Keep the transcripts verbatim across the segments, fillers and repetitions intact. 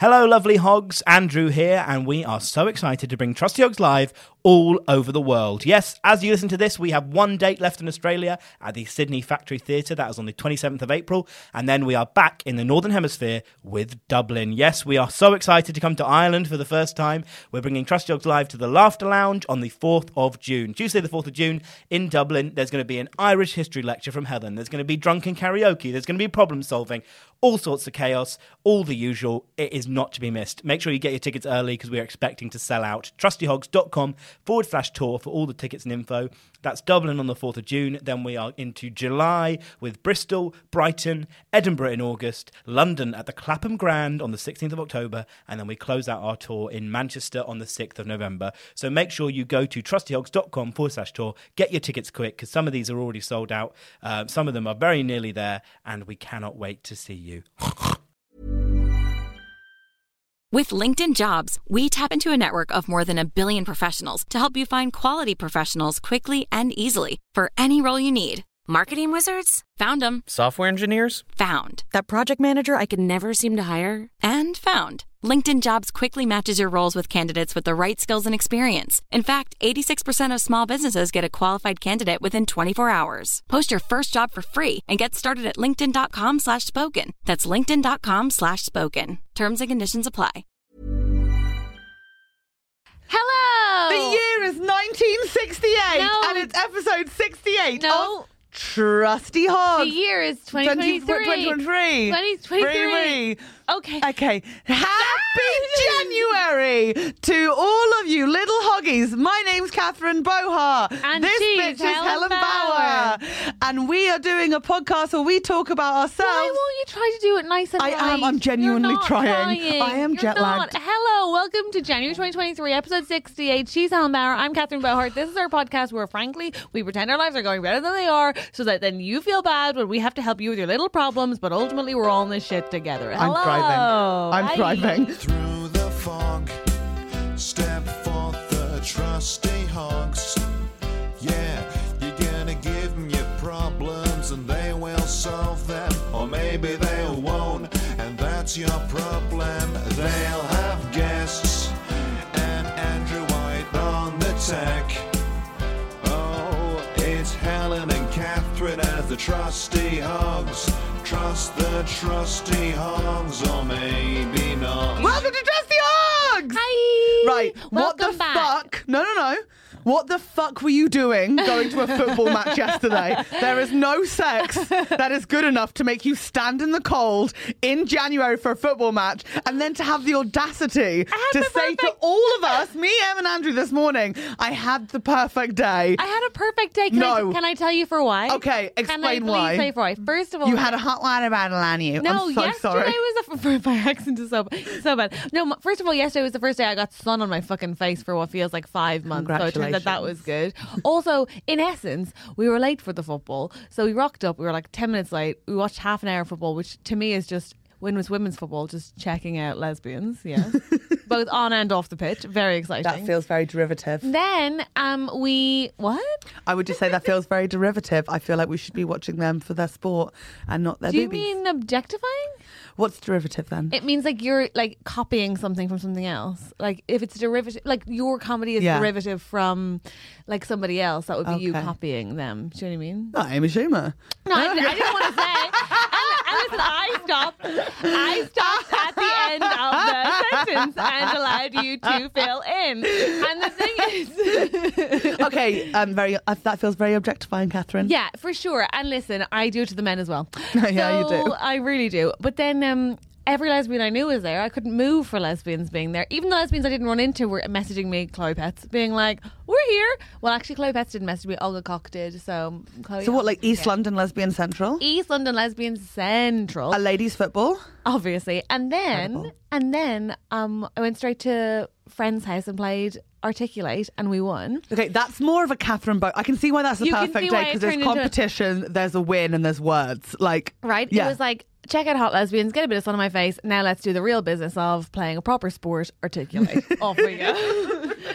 Hello, lovely hogs. Andrew here, and we are so excited to bring Trusty Hogs Live all over the world. Yes, as you listen to this, we have one date left in Australia at the Sydney Factory Theatre. That is on the twenty-seventh of April. And then we are back in the Northern Hemisphere with Dublin. Yes, we are so excited to come to Ireland for the first time. We're bringing Trusty Hogs Live to the Laughter Lounge on the fourth of June. Tuesday the fourth of June in Dublin. There's going to be an Irish history lecture from Helen. There's going to be drunken karaoke. There's going to be problem solving. All sorts of chaos. All the usual. It is not to be missed. Make sure you get your tickets early because we are expecting to sell out. trustyhogs.com forward slash tour for all the tickets and info. That's Dublin on the fourth of June. Then we are into July with Bristol, Brighton, Edinburgh in August, London at the Clapham Grand on the sixteenth of October, and then we close out our tour in Manchester on the sixth of November. So make sure you go to trustyhogs.com forward slash tour. Get your tickets quick because some of these are already sold out. Uh, some of them are very nearly there, and we cannot wait to see you. With LinkedIn Jobs, we tap into a network of more than a billion professionals to help you find quality professionals quickly and easily for any role you need. Marketing wizards? Found them. Software engineers? Found. That project manager I could never seem to hire? And found. LinkedIn Jobs quickly matches your roles with candidates with the right skills and experience. In fact, eighty-six percent of small businesses get a qualified candidate within twenty-four hours. Post your first job for free and get started at linkedin.com slash spoken. That's linkedin.com slash spoken. Terms and conditions apply. Hello! The year is nineteen sixty-eight No. and it's episode sixty-eight No. of Trusty Hogs. The year is twenty twenty-three. twenty twenty-three. twenty twenty-three. Okay. Okay. Happy January to all of you little hoggies. My name's Catherine Bohar. And this she's bitch is Helen Helen Bauer. Bauer. And we are doing a podcast where we talk about ourselves. Why won't you try to do it nice and I light? am. I'm genuinely You're not trying. trying. I am You're jet lagged. not. Hello, welcome to January twenty twenty-three, episode sixty-eight. She's Helen Bauer. I'm Catherine Bohart. This is our podcast where, frankly, we pretend our lives are going better than they are, so that then you feel bad when we have to help you with your little problems, but ultimately we're all in this shit together. Hello. I'm thriving. I'm Hi. thriving. Through the fog, step forth the trusty hogs. Yeah, you're gonna give them your problems and they will solve them, or maybe they won't, and that's your problem. They'll have guests and Andrew White on the tech. Oh, it's Helen and Catherine as the trusty hogs. Trust the trusty hogs, or maybe not. Welcome to Trusty Hogs! Hi. Right, what Welcome the back. fuck? No, no, no. What the fuck were you doing going to a football match yesterday? There is no sex that is good enough to make you stand in the cold in January for a football match and then to have the audacity had to the say to perfect- all of us, me, Em and Andrew this morning, I had the perfect day. I had a perfect day. Can, No. I, can I tell you for why? Okay, Can I explain please why. tell you for why? First of all, You had a hot water bottle on you. No, I'm so yesterday sorry. was a, my accent is so so bad. No, m- first of all, yesterday was the first day I got sun on my fucking face for what feels like five months. So it turns out that was good. Also, in essence, we were late for the football, so we rocked up. We were like ten minutes late. We watched half an hour of football, which to me is just when was women's football, just checking out lesbians. Yeah, both on and off the pitch. Very exciting. That feels very derivative. Then um, we what? I would just say that feels very derivative. I feel like we should be watching them for their sport and not their Do you boobies. mean objectifying? What's derivative then? It means like you're like copying something from something else. Like if it's derivative, like your comedy is Yeah. derivative from like somebody else, that would be you Okay. copying them. Do you know what I mean? Not Amy Schumer. No, I, I didn't want to say. And, and listen, I stopped. I stopped at the end of the sentence and allowed you to fill in. And the thing is, Okay, um, very. Uh, that feels very objectifying, Catherine. yeah, for sure. And listen, I do it to the men as well. Yeah, you So do. I really do. But then um, every lesbian I knew was there. I couldn't move for lesbians being there. Even the lesbians I didn't run into were messaging me, Chloe Pets, being like, we're here. Well, actually, Chloe Pets didn't message me. Olga Cock did. So, Chloe So what, like East yeah. London Lesbian Central? East London Lesbian Central. A ladies' football? Obviously. And then, Incredible. and then um, I went straight to friend's house and played Articulate, and we won. Okay, that's more of a Catherine Bow. I can see why that's a You can perfect see day why it because there's turned into- competition, there's a win, and there's words. Like, Right? Yeah. It was like, check out Hot Lesbians, get a bit of sun on my face. Now let's do the real business of playing a proper sport, Articulate. Off we go.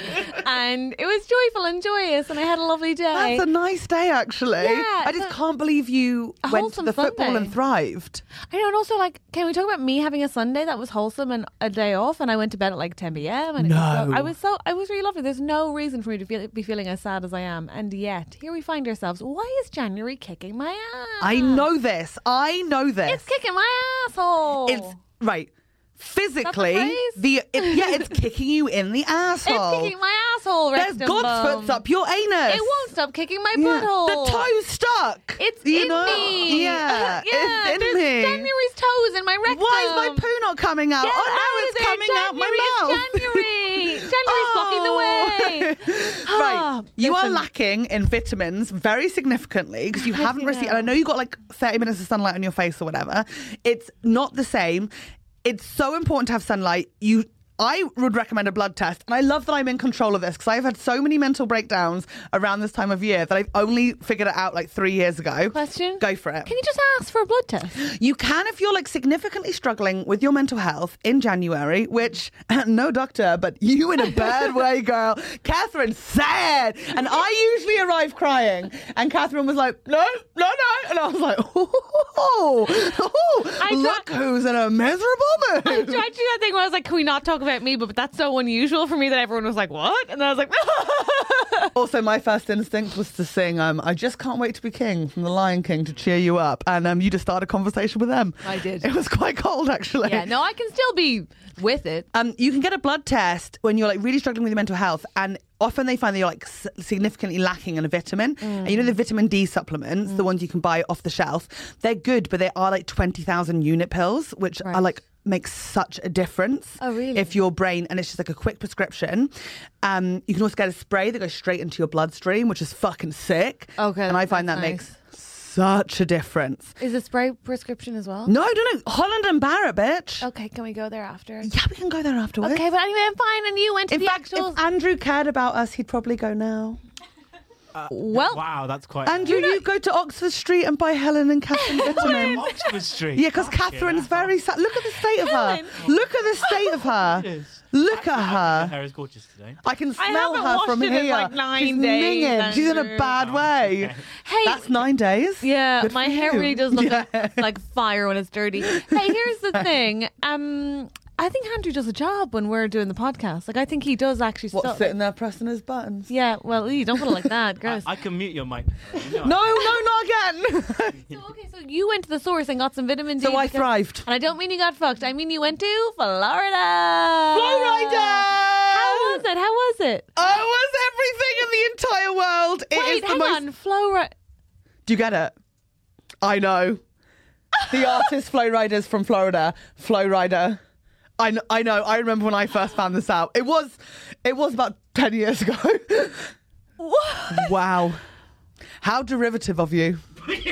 and it was joyful and joyous, and I had a lovely day. That's a nice day, actually. Yeah, I just so- can't believe you A went to wholesome the football Sunday. and thrived. I know, and also, like, can we talk about me having a Sunday that was wholesome and a day off, and I went to bed at like ten p.m. and it was so, No. I was so I was really lovely. There's no reason for me to feel, be feeling as sad as I am, and yet here we find ourselves. Why is January kicking my ass? I know this. I know this. It's kicking my asshole. It's right. Physically, phrase? the it, yeah, it's kicking you in the asshole. It's kicking my asshole. There's rectum God's bum. foot's up your anus. It won't stop kicking my Yeah. butthole. The toe's stuck. It's you in know? me. Yeah, yeah. it's in There's me. January's toes in my rectum. Why is my poo not coming out? Get oh no, out of it's there. coming out my January, mouth. it's January. January's blocking the way. Right, Ah, you are listen. lacking in vitamins very significantly because you haven't received. And I know you got like thirty minutes of sunlight on your face or whatever. It's not the same. It's so important to have sunlight. You. I would recommend a blood test. And I love that I'm in control of this because I've had so many mental breakdowns around this time of year that I've only figured it out like three years ago. Question? Go for it. Can you just ask for a blood test? You can if you're like significantly struggling with your mental health in January, which no doctor, but you in a bad way, girl. Catherine sad. And I usually arrive crying. And Catherine was like, no, no, no. And I was like, oh, oh, I look tried- who's in a miserable I mood. tried to do that thing where I was like, can we not talk about me? But that's so unusual for me that everyone was like, what? And then I was like, Also, my first instinct was to sing um, I Just Can't Wait to Be King from The Lion King to cheer you up. And um, you just started a conversation with them. I did. It was quite cold, actually. yeah, no, I can still be with it. Um, you can get a blood test when you're like really struggling with your mental health, and often they find that you're like s- significantly lacking in a vitamin. Mm. And you know the vitamin D supplements, the ones you can buy off the shelf, they're good, but they are like twenty thousand unit pills, which Right. are like make such a difference. Oh, really? If your brain, and it's just like a quick prescription. Um, you can also get a spray that goes straight into your bloodstream, which is fucking sick. Okay, and I find that that's makes nice. such a difference. Is it spray prescription as well? No, no, no, Holland and Barrett, bitch. Okay, can we go there after? Yeah, we can go there afterwards. Okay, but anyway, I'm fine. And you went to In the fact, actual. if Andrew cared about us, he'd probably go now. well, Wow, that's quite. Andrew, you go to Oxford Street and buy Helen and Catherine vitamin. Oxford Street. Yeah, because Catherine's very sad. Look at the state of her. Helen? Look at the state of her. Yes. Look at Her her. hair is gorgeous today. I can I smell haven't her washed from it here. in like nine She's days, minging. She's in a Andrew. bad way. hey, That's nine days. yeah, Good my for hair you. really does look Yeah. like, like fire when it's dirty. Hey, here's the thing. Um, I think Andrew does a job when we're doing the podcast. Like, I think he does actually. What's stuff. sitting there pressing his buttons? Yeah, well, ew, don't put it like that, gross. I, I can mute your mic. No, no, not again. So, okay, so you went to the source and got some vitamin D. So I because- thrived. And I don't mean you got fucked. I mean you went to Florida. Florida! How was it? How was it? Oh, it was everything in the entire world. It is Wait, the hang most. on. Florida. Do you get it? I know. The artist Flow Riders from Florida. Flow Rider. I know, I know. I remember when I first found this out. It was, it was about ten years ago. What? Wow. How derivative of you.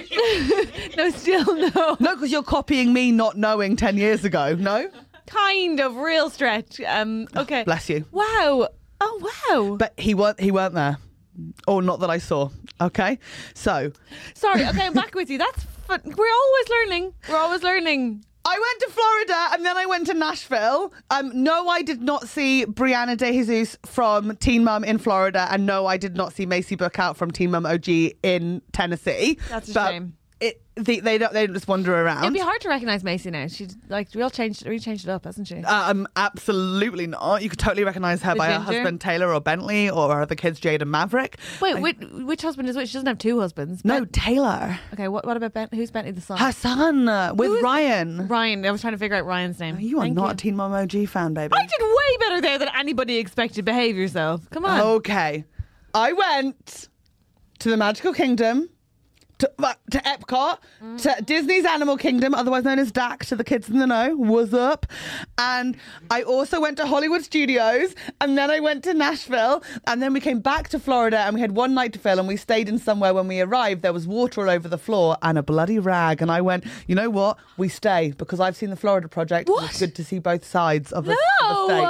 No, still no. No, because you're copying me not knowing ten years ago. No? Kind of real stretch. Um. Okay. Bless you. Wow. Oh wow. But he weren't, he weren't there. Or not that I saw. Okay? So, Sorry. Okay, I'm back with you. That's fun. We're always learning. We're always learning. I went to Florida and then I went to Nashville. Um, no, I did not see Brianna De Jesus from Teen Mum in Florida, and no, I did not see Macy Bookout from Teen Mum O G in Tennessee. That's a But shame. It, they, they don't they don't just wander around. It'd be hard to recognise Macy now. She's like real changed, really changed it up, hasn't she? Um, absolutely not. You could totally recognise her The by her ginger? husband Taylor or Bentley, or her other kids Jade and Maverick. Wait, I- which, which husband is which? She doesn't have two husbands. no, Ben- Taylor. Okay, what, what about Ben? Who's Bentley the son? Her son uh, with Who is- Ryan. Ryan. I was trying to figure out Ryan's name. You are Thank not a Teen Mum O G fan, baby. I did way better there than anybody expected. Behave yourself. Come on. Okay. I went to the Magical Kingdom, to, uh, to Epcot, Mm. to Disney's Animal Kingdom, otherwise known as D A C to the kids in the know. What's up? And I also went to Hollywood Studios, and then I went to Nashville, and then we came back to Florida, and we had one night to fill, and we stayed in somewhere. When we arrived, there was water all over the floor and a bloody rag. And I went, you know what? We stay, because I've seen the Florida Project. What? It's good to see both sides of the, No! the state. Uh,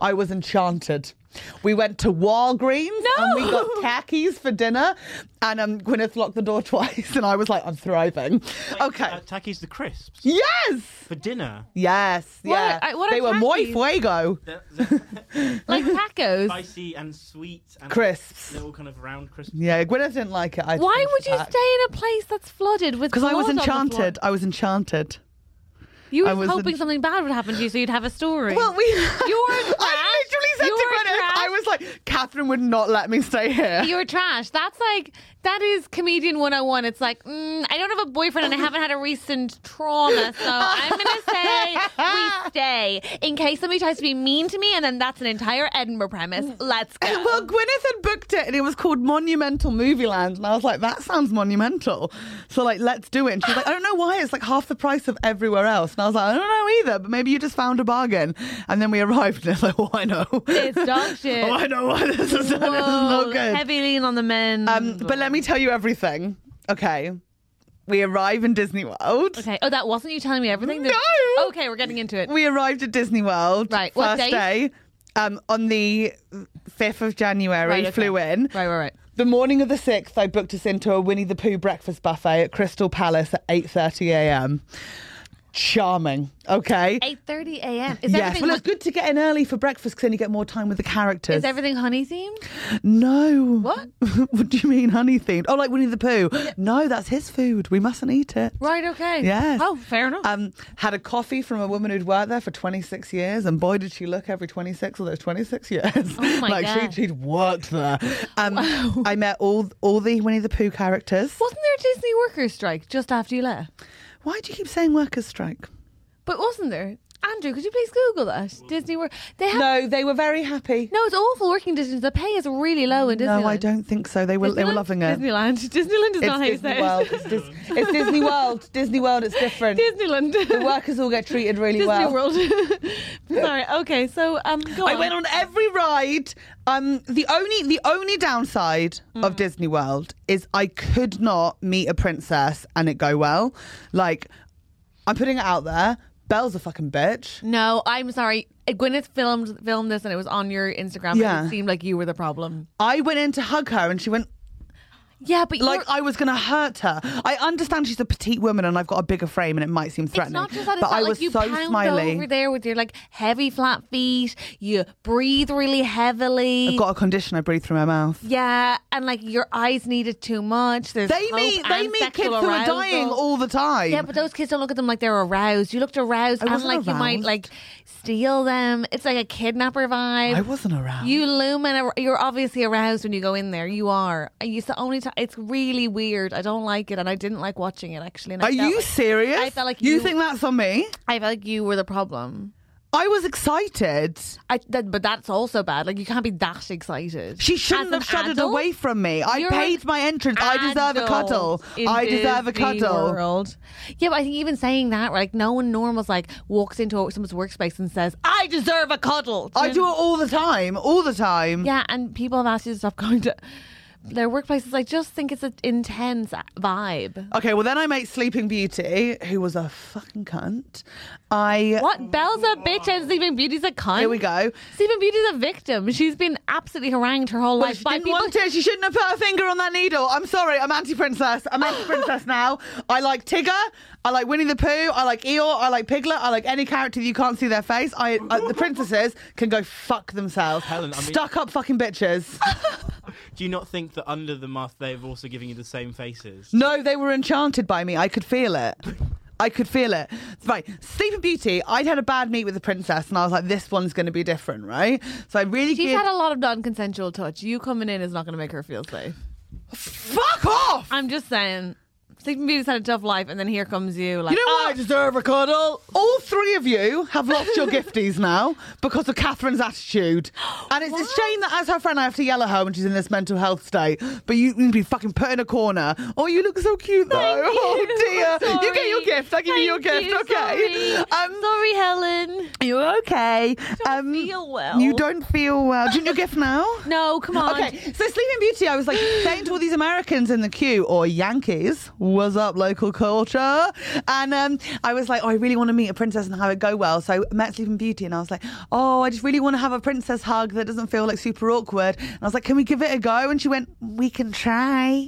I was enchanted. We went to Walgreens No! and we got Takis for dinner, and um, Gwyneth locked the door twice, and I was like, I'm thriving. Okay. Uh, Takis the crisps Yes! for dinner. Yes, What yeah. are- what are they were muy Takis? fuego. They're- they're Like tacos. spicy and sweet and Crisps. little kind of round crisps. Yeah, Gwyneth didn't like it. I Why would you back. stay in a place that's flooded with Because I was blood on the floor? enchanted. I was enchanted. You were I was hoping en- something bad would happen to you so you'd have a story. Well, we. You were I trash. literally said You to were Gwyneth, trash. I was like, Catherine would not let me stay here. You're trash. That's like, that is comedian one oh one. It's like, mm, I don't have a boyfriend and I haven't had a recent trauma, so I'm going to say we stay in case somebody tries to be mean to me, and then that's an entire Edinburgh premise. Let's go. Well, Gwyneth had booked it and it was called Monumental Movie Land. And I was like, that sounds monumental. So, like, let's do it. And she was like, I don't know why. It's like half the price of everywhere else. And I was like, I don't know either, but maybe you just found a bargain. And then we arrived and it's like, oh, I know. It's dog shit. Oh, I know why this is, this is Whoa, not good. heavy lean on the men. Um, but let me tell you everything. Okay. We arrive in Disney World. Okay. Oh, that wasn't you telling me everything? No. Okay, we're getting into it. We arrived at Disney World. Right, what First date? day. Um, on the fifth of January, Right, okay. flew in. Right, right, right. The morning of the sixth, I booked us into a Winnie the Pooh breakfast buffet at Crystal Palace at eight thirty a.m. Charming, okay? eight thirty a.m. Is Yes, everything well, it's good to get in early for breakfast because then you get more time with the characters. Is everything honey themed? No. What? What do you mean honey themed? Oh, like Winnie the Pooh. No, that's his food. We mustn't eat it. Right, okay. Yes. Oh, fair enough. Um, had a coffee from a woman who'd worked there for twenty-six years, and boy, did she look every twenty-six of those twenty-six years. Oh my like God. She, she'd worked there. Um, Wow. I met all all the Winnie the Pooh characters. Wasn't there a Disney workers' strike just after you left? Why do you keep saying workers' strike? But wasn't there? Andrew, could you please Google that? Disney work. They have. No, they were very happy. No, it's awful working Disney. The pay is really low in Disneyland. No, I don't think so. They were they were Disneyland? loving it. Disneyland. Disneyland is It's not how you Disney say World. it. It's, Dis- it's Disney World. Disney World. It's different. Disneyland. The workers all get treated really Disney well. World. Sorry. Okay. So um, go I on. went on every ride. Um, the only the only downside Mm. of Disney World is I could not meet a princess and it go well. Like, I'm putting it out there. Belle's a fucking bitch. No, I'm sorry. Gwyneth filmed filmed this and it was on your Instagram. Yeah. And it seemed like you were the problem. I went in to hug her and she went Yeah, but like you're, I was going to hurt her. I understand she's a petite woman and I've got a bigger frame and it might seem it's threatening. not just that. It's but that, I like, was you so pound smiley. over there with your like heavy flat feet. You breathe really heavily. I've got a condition. I breathe through my mouth. Yeah, and like your eyes needed too much. There's They hope meet they and meet kids sexual who are arousal. dying all the time. Yeah, but those kids don't look at them like they're aroused. You looked aroused, I and wasn't like you might aroused. like steal them. It's like a kidnapper vibe. I wasn't around. You loom and ar- you're obviously aroused when you go in there. You are. It's the only time. It's really weird. I don't like it, and I didn't like watching it actually. And I Are felt you like, serious? I felt like you you- think that's on me? I felt like you were the problem. I was excited. I, that, but that's also bad. Like you can't be that excited. She shouldn't As an have shuddered adult, away from me. I you're paid my entrance. I deserve a cuddle. adult in I deserve a Disney cuddle. World. Yeah, but I think even saying that, like no one normal's like walks into someone's workspace and says, "I deserve a cuddle." I you do it know? all the time. All the time. Yeah, and people have asked you to stop going to their workplaces. I just think it's an intense vibe. Okay, well then I met Sleeping Beauty, who was a fucking cunt. I What? Belle's a bitch and Sleeping Beauty's a cunt. Here we go. Sleeping Beauty's a victim. She's been absolutely harangued her whole But life she by didn't people. want it. She shouldn't have put her finger on that needle. I'm sorry. I'm anti-princess. I'm anti-princess now. I like Tigger. I like Winnie the Pooh. I like Eeyore. I like Piglet. I like any character that you can't see their face. I uh, the princesses can go fuck themselves. Helen, I mean- Stuck up fucking bitches. Do you not think that under the mask they've also given you the same faces? No, they were enchanted by me. I could feel it. I could feel it. Right, Sleeping Beauty, I'd had a bad meet with the princess and I was like, this one's going to be different, right? So I really She's give... had a lot of non-consensual touch. You coming in is not going to make her feel safe. Fuck off! I'm just saying. Sleeping Beauty's had a tough life, and then here comes you. Like, You know what? "Oh, deserve a cuddle. All three of you have lost your gifties now because of Catherine's attitude. And it's a shame that as her friend I have to yell at her when she's in this mental health state. But you need to be fucking put in a corner. Oh, you look so cute though. Thank you. Oh dear. Sorry. You get your gift. I give you your Thank gift. you. Okay. Sorry. Um, Sorry, Helen. You're okay. Don't feel well. You don't feel well. Do you want your gift now? No, come on. Okay, so Sleeping Beauty, I was like saying to all these Americans in the queue, or Yankees, was up, local culture? And um, I was like, oh, I really want to meet a princess and have it go well. So I met Sleeping Beauty and I was like, oh, I just really want to have a princess hug that doesn't feel like super awkward. And I was like, can we give it a go? And she went, we can try.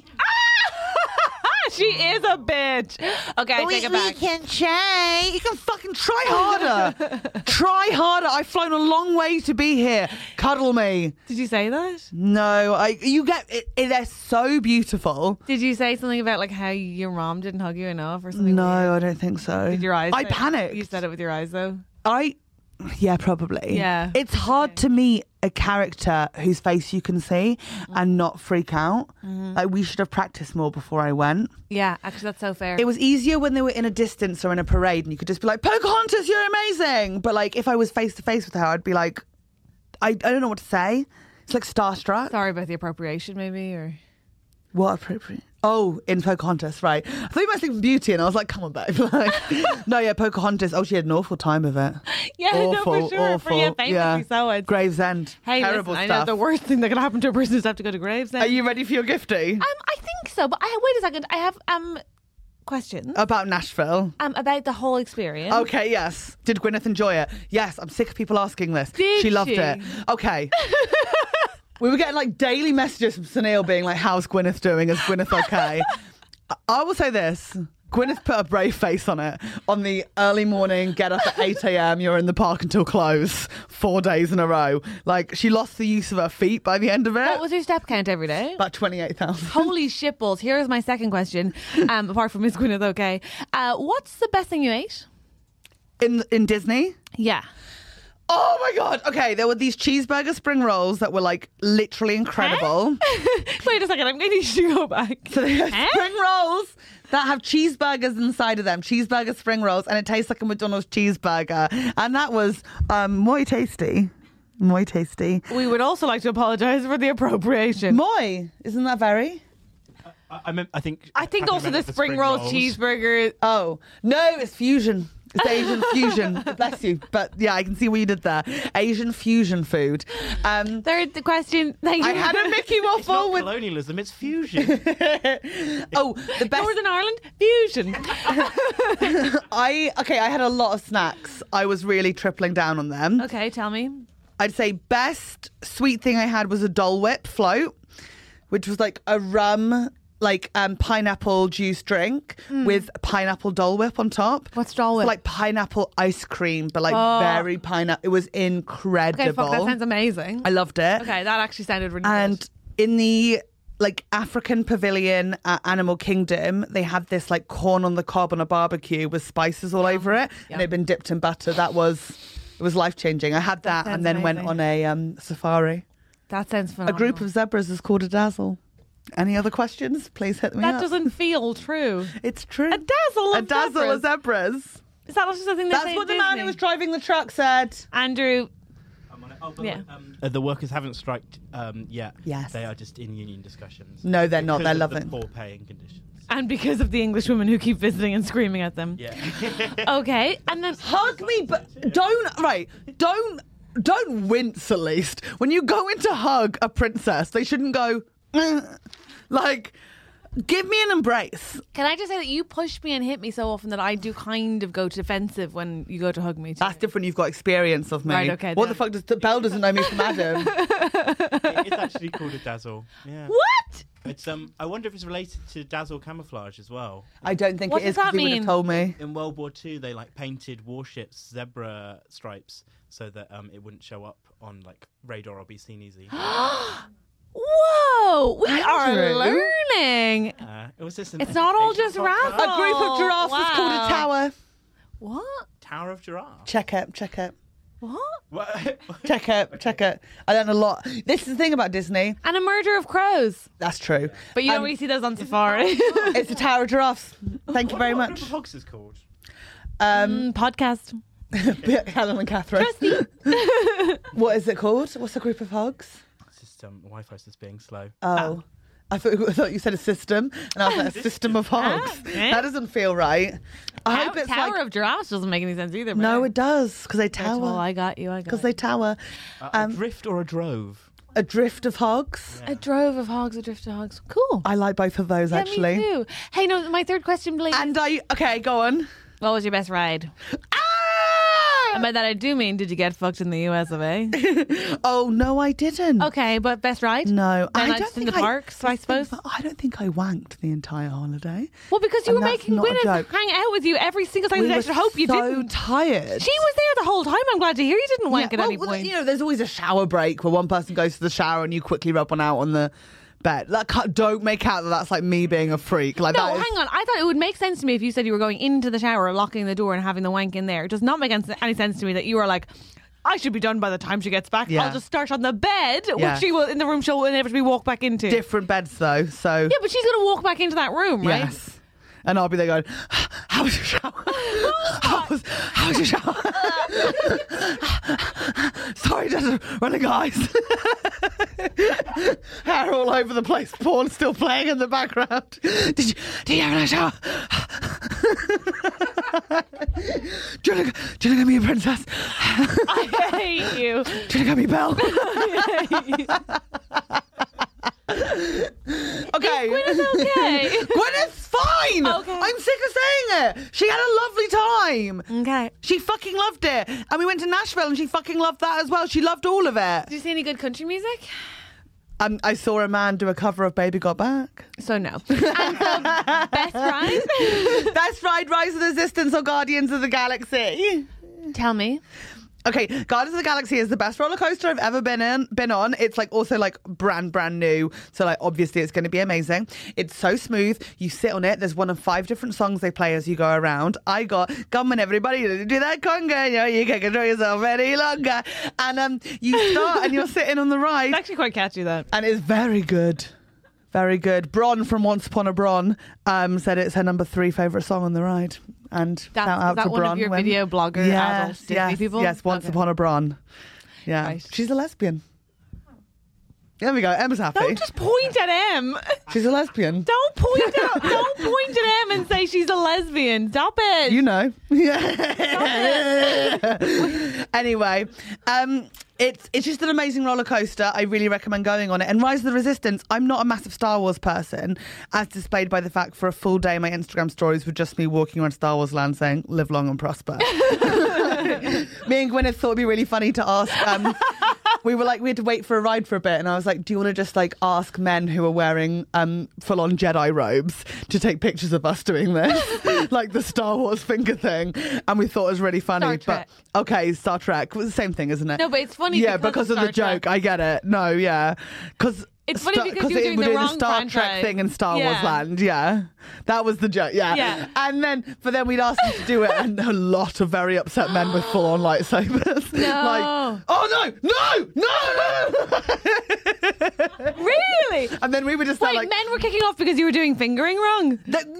She is a bitch. Okay, I we, take it back. We can try. You can fucking try harder. Try harder. I've flown a long way to be here. Cuddle me. Did you say that? No, I. You get it. it they're so beautiful. Did you say something about like how your mom didn't hug you enough or something? No, weird? I don't think so. Did your eyes? I say- panicked. You said it with your eyes though. I. Yeah, probably. Yeah. It's hard to meet a character whose face you can see mm-hmm. and not freak out. Mm-hmm. Like, we should have practiced more before I went. Yeah, actually, that's so fair. It was easier when they were in a distance or in a parade and you could just be like, Pocahontas, you're amazing. But, like, if I was face to face with her, I'd be like, I, I don't know what to say. It's like starstruck. Sorry about the appropriation, maybe, or... What appropriate? Oh, in Pocahontas, right. I thought you meant Sleeping Beauty and I was like, come on, babe. Like, no, yeah, Pocahontas. Oh, she had an awful time of it. Yeah, awful, no, for sure. Awful. For, yeah, famously yeah. so. It's... Gravesend. Hey, terrible listen, stuff. I know the worst thing that can happen to a person is to have to go to Gravesend. Are you ready for your gifty? Um, I think so, but I, wait a second. I have um questions. About Nashville. Um, about the whole experience. Okay, yes. Did Gwyneth enjoy it? Yes, I'm sick of people asking this. Did she loved she? it. Okay. We were getting like daily messages from Sunil being like, how's Gwyneth doing? Is Gwyneth okay? I will say this. Gwyneth put a brave face on it. On the early morning, get up at eight a.m, you're in the park until close, four days in a row. Like, she lost the use of her feet by the end of it. What was your step count every day? About twenty-eight thousand. Holy shitballs. Here's my second question, um, apart from Miss Gwyneth, okay. Uh, what's the best thing you ate? In, in Disney? Yeah. Oh my God. Okay, there were these cheeseburger spring rolls that were like literally incredible. Wait a second, I'm going to need you to go back. So they have Huh? spring rolls that have cheeseburgers inside of them, cheeseburger spring rolls, and it tastes like a McDonald's cheeseburger. And that was um, muy tasty. Muy tasty. We would also like to apologise for the appropriation. Muy, isn't that very? I, I, meant, I think. I think I also the meant spring, rolls, cheeseburger. Oh, no, it's fusion. It's Asian fusion. Bless you. But yeah, I can see what you did there. Asian fusion food. Um, Third question. Thank you. I had a Mickey It's waffle not with. colonialism, it's fusion. Oh, the best. Northern Ireland fusion. I okay. I had a lot of snacks. I was really tripling down on them. Okay, tell me. I'd say best sweet thing I had was a Dole Whip float, which was like a rum, like um, pineapple juice drink mm. with pineapple Dole Whip on top. What's Dole Whip? So like pineapple ice cream, but like oh. very pineapple. It was incredible. Okay, fuck, that sounds amazing. I loved it. Okay, that actually sounded really and good. in the like African pavilion at Animal Kingdom, they had this like corn on the cob on a barbecue with spices all Yum. over it, Yum. and they'd been dipped in butter. That was it was life changing. I had that, That and then sounds went amazing. on a um, safari. That sounds A phenomenal. group of zebras is called a dazzle. Any other questions? Please hit me That up. doesn't feel true. It's true. A dazzle A of dazzle zebras. of zebras. Is that also something they That's say what in the man Disney? who was driving the truck said. Andrew. I'm on it. Oh, by the Yeah. way, um, uh, the workers haven't striked um, yet. Yes. They are just in union discussions. No, they're not. because They're of the loving. poor paying conditions. And because of the English women who keep visiting and screaming at them. Yeah. Okay, and then Hug me, but don't. Right, don't. Don't wince. At least when you go in to hug a princess, they shouldn't go. "Mm." Like, give me an embrace. can I just say that you push me and hit me so often that I do kind of go defensive when you go to hug me too. That's different. You've got experience of me. Right, okay, What then. the fuck does Belle doesn't know me from Adam? It's actually called a dazzle. Yeah. What? It's um. I wonder if it's related to dazzle camouflage as well. I don't think What it does is. 'cause that he would have mean? told me. In World War Two, they like painted warships zebra stripes so that um it wouldn't show up on like radar or be seen easy. Whoa, we are Andrew. learning. Uh, it was just an It's not all education just podcast. razzle. A group of giraffes was called a wow. tower. What? Tower of Giraffe. Check it. Check it. What? What? Check it. Check it. I learned a lot. This is the thing about Disney. And a murder of crows. That's true. But you don't Um, really see those on safari. It's a tower of giraffes. Thank you What- very what much. Group of Hogs is called? Um, Mm, podcast. Helen and Catherine. What is it called? What's a group of hogs? It's just um, Wi-Fi's just being slow. Oh. I thought, I thought you said a system, and I was like, a system of hogs. Ah, eh? That doesn't feel right. I Tower, hope it's Tower like... of Giraffes doesn't make any sense either. but No, I- it does, because they Right, Well, tower. I got you. I got Because you. they tower. Uh, Um, a drift or a drove? A drift of hogs. A drove of hogs, a drift of hogs. Cool. I like both of those, yeah, actually. me too. Hey, no, my third question, please. And I... Okay, go on. What was your best ride? Ah! And by that I do mean, did you get fucked in the U S of A? Oh, no, I didn't. Okay, but best ride? No. Then I like don't just in think the I, parks, I suppose? I don't think I wanked the entire holiday. Well, because you And were that's making not a Gwyneth joke. hang out with you every single time. We I were should hope you so didn't. tired. She was there the whole time. I'm glad to hear you didn't wank Yeah, at well, any well, point. You know, there's always a shower break where one person goes to the shower and you quickly rub one out on the bed. Like, can't- don't make out that that's like me being a freak. Like, No, that is- hang on. I thought it would make sense to me if you said you were going into the shower, locking the door, and having the wank in there. It does not make any sense to me that you were like, I should be done by the time she gets back. Yeah. I'll just start on the bed, Yeah. which she will in the room she'll inevitably walk back into. Different beds though, so Yeah, but she's going to walk back into that room, right? yes. And I'll be there going, how was your shower? How was, how was your shower? Sorry, just running eyes. Hair all over the place, porn still playing in the background. Did you, did you have a shower? do you want to give me a princess? I hate you. Do you want to give me Belle? Okay. Gwyneth's okay. Gwyneth's fine. Okay. I'm sick of saying it. She had a lovely time. Okay. She fucking loved it. And we went to Nashville and she fucking loved that as well. She loved all of it. Did you see any good country music? Um, I saw a man do a cover of Baby Got Back. So no. And so best ride? Best ride, Rise of the Resistance or Guardians of the Galaxy? Tell me. Okay, Guardians of the Galaxy is the best roller coaster I've ever been in. Been on. It's like also like brand brand new, so like obviously it's going to be amazing. It's so smooth. You sit on it. There's one of five different songs they play as you go around. I got "Come on Everybody to do that conga, you know, you can't control yourself any longer." And um, you start and you're sitting on the ride. It's actually quite catchy, that. And it's very good. Very good. Bron from Once Upon a Bron um, said it's her number three favourite song on the ride. And That's, shout out is that to one Bron of your when- video blogger yes, adult Disney yes, people? Yes, Once Okay. Upon a Bron. Yeah. Right. She's a lesbian. There we go. Emma's happy. Don't just point at M. She's a lesbian. Don't point at Don't point at M and say she's a lesbian. Stop it. You know. Anyway, um, it's it's just an amazing roller coaster. I really recommend going on it. And Rise of the Resistance, I'm not a massive Star Wars person, as displayed by the fact for a full day my Instagram stories were just me walking around Star Wars land saying, live long and prosper. Me and Gwyneth thought it'd be really funny to ask. Um, we were like, we had to wait for a ride for a bit, and I was like, do you want to just like ask men who are wearing um, full on Jedi robes to take pictures of us doing this? Like the Star Wars finger thing. And we thought it was really funny. Star Trek. But okay, Star Trek. It was the same thing, isn't it? No, but it's funny Yeah, because because of of the Star joke. Trek. I get it. No, yeah. Because It's funny because you were it doing would the do wrong the Star franchise. Trek thing in Star Yeah. Wars land. Yeah. That was the joke. Yeah. Yeah. And then, but then we'd asked them to do it, and a lot of very upset men with full on lightsabers. No. Like, oh no, no, no, no. Really? And then we were just Wait, like, men were kicking off because you were doing fingering wrong?